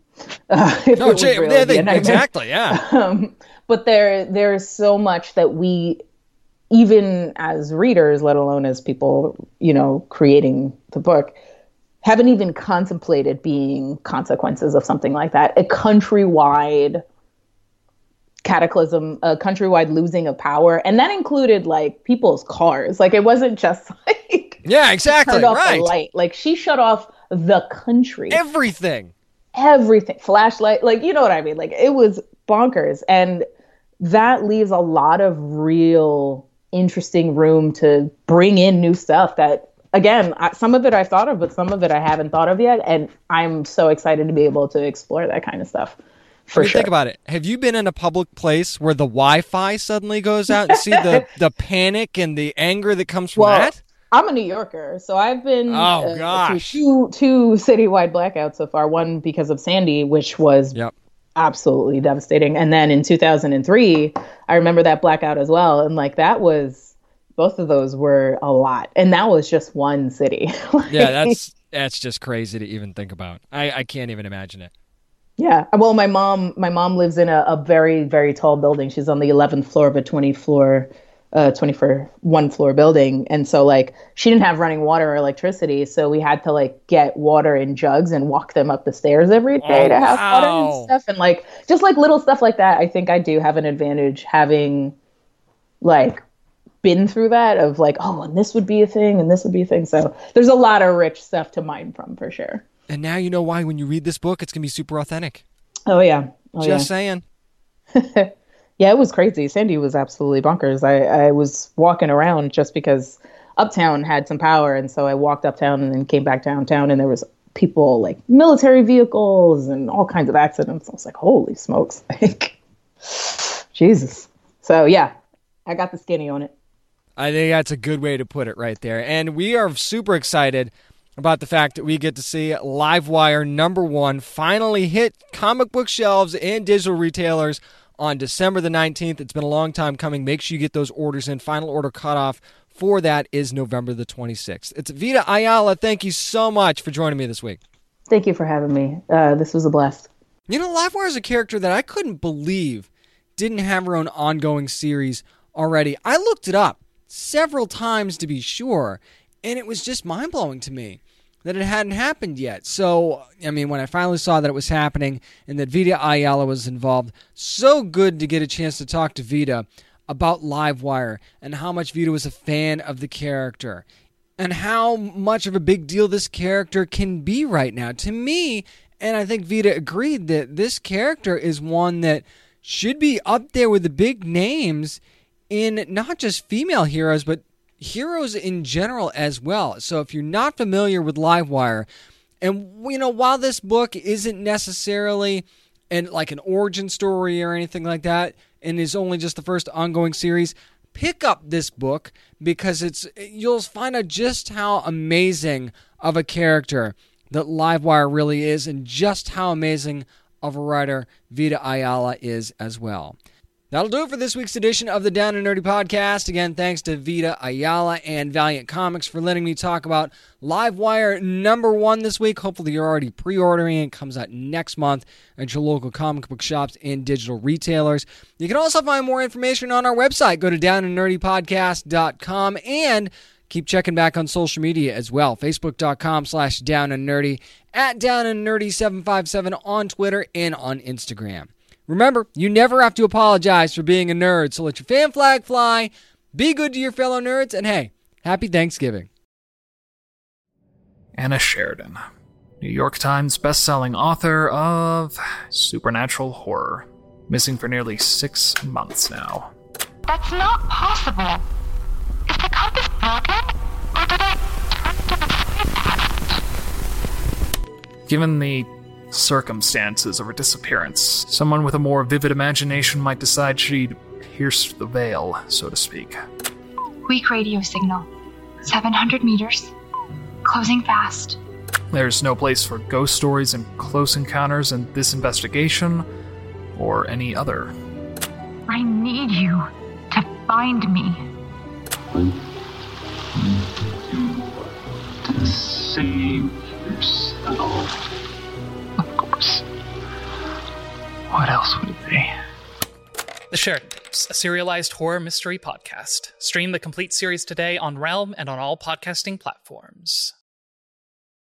Exactly, yeah. But there's so much that we, even as readers, let alone as people, creating the book, haven't even contemplated being consequences of something like that. A countrywide cataclysm, a countrywide losing of power, and that included like people's cars. Like it wasn't just like exactly turned off the light. Like she shut off the country, everything, flashlight. Like you know what I mean. Like it was bonkers, and that leaves a lot of real interesting room to bring in new stuff. That again, some of it I've thought of, but some of it I haven't thought of yet, and I'm so excited to be able to explore that kind of stuff. Think about it. Have you been in a public place where the Wi-Fi suddenly goes out and see the panic and the anger that comes from that? I'm a New Yorker, so I've been through two citywide blackouts so far. One because of Sandy, which was absolutely devastating. And then in 2003, I remember that blackout as well. And like both of those were a lot. And that was just one city. That's just crazy to even think about. I can't even imagine it. Yeah. Well, my mom lives in a very, very tall building. She's on the 11th floor of a 24 floor building. And so like she didn't have running water or electricity. So we had to like get water in jugs and walk them up the stairs every day to have water and stuff. And like, just like little stuff like that. I think I do have an advantage having like been through that of like, and this would be a thing and this would be a thing. So there's a lot of rich stuff to mine from for sure. And now you know why when you read this book, it's going to be super authentic. Oh, yeah. Just saying. Yeah, it was crazy. Sandy was absolutely bonkers. I was walking around just because Uptown had some power. And so I walked uptown and then came back downtown. And there was people like military vehicles and all kinds of accidents. I was like, holy smokes. Like, Jesus. So, yeah, I got the skinny on it. I think that's a good way to put it right there. And we are super excited about the fact that we get to see Livewire #1 finally hit comic book shelves and digital retailers on December the 19th. It's been a long time coming. Make sure you get those orders in. Final order cutoff for that is November the 26th. It's Vita Ayala. Thank you so much for joining me this week. Thank you for having me. This was a blast. Livewire is a character that I couldn't believe didn't have her own ongoing series already. I looked it up several times to be sure, and it was just mind-blowing to me that it hadn't happened yet. So, I mean, when I finally saw that it was happening and that Vita Ayala was involved, so good to get a chance to talk to Vita about Livewire and how much Vita was a fan of the character and how much of a big deal this character can be right now. To me, And I think Vita agreed that this character is one that should be up there with the big names in not just female heroes, but heroes in general as well. So if you're not familiar with Livewire, and while this book isn't necessarily like an origin story or anything like that, and is only just the first ongoing series, pick up this book because you'll find out just how amazing of a character that Livewire really is, and just how amazing of a writer Vita Ayala is as well. That'll do it for this week's edition of the Down and Nerdy Podcast. Again, thanks to Vita Ayala and Valiant Comics for letting me talk about Livewire #1 this week. Hopefully you're already pre-ordering it. It comes out next month at your local comic book shops and digital retailers. You can also find more information on our website. Go to downandnerdypodcast.com and keep checking back on social media as well. Facebook.com/downandnerdy, at downandnerdy757 on Twitter and on Instagram. Remember, you never have to apologize for being a nerd, so let your fan flag fly, be good to your fellow nerds, and hey, happy Thanksgiving. Anna Sheridan, New York Times bestselling author of supernatural horror, missing for nearly 6 months now. That's not possible. Is the compass broken? Or did I turn to the side? Given the circumstances of her disappearance, someone with a more vivid imagination might decide she'd pierced the veil, so to speak. Weak radio signal. 700 meters. Closing fast. There's no place for ghost stories and close encounters in this investigation, or any other. I need you to find me. To save yourself. Of course. What else would it be? The Sheridan Tapes, a serialized horror mystery podcast. Stream the complete series today on Realm and on all podcasting platforms.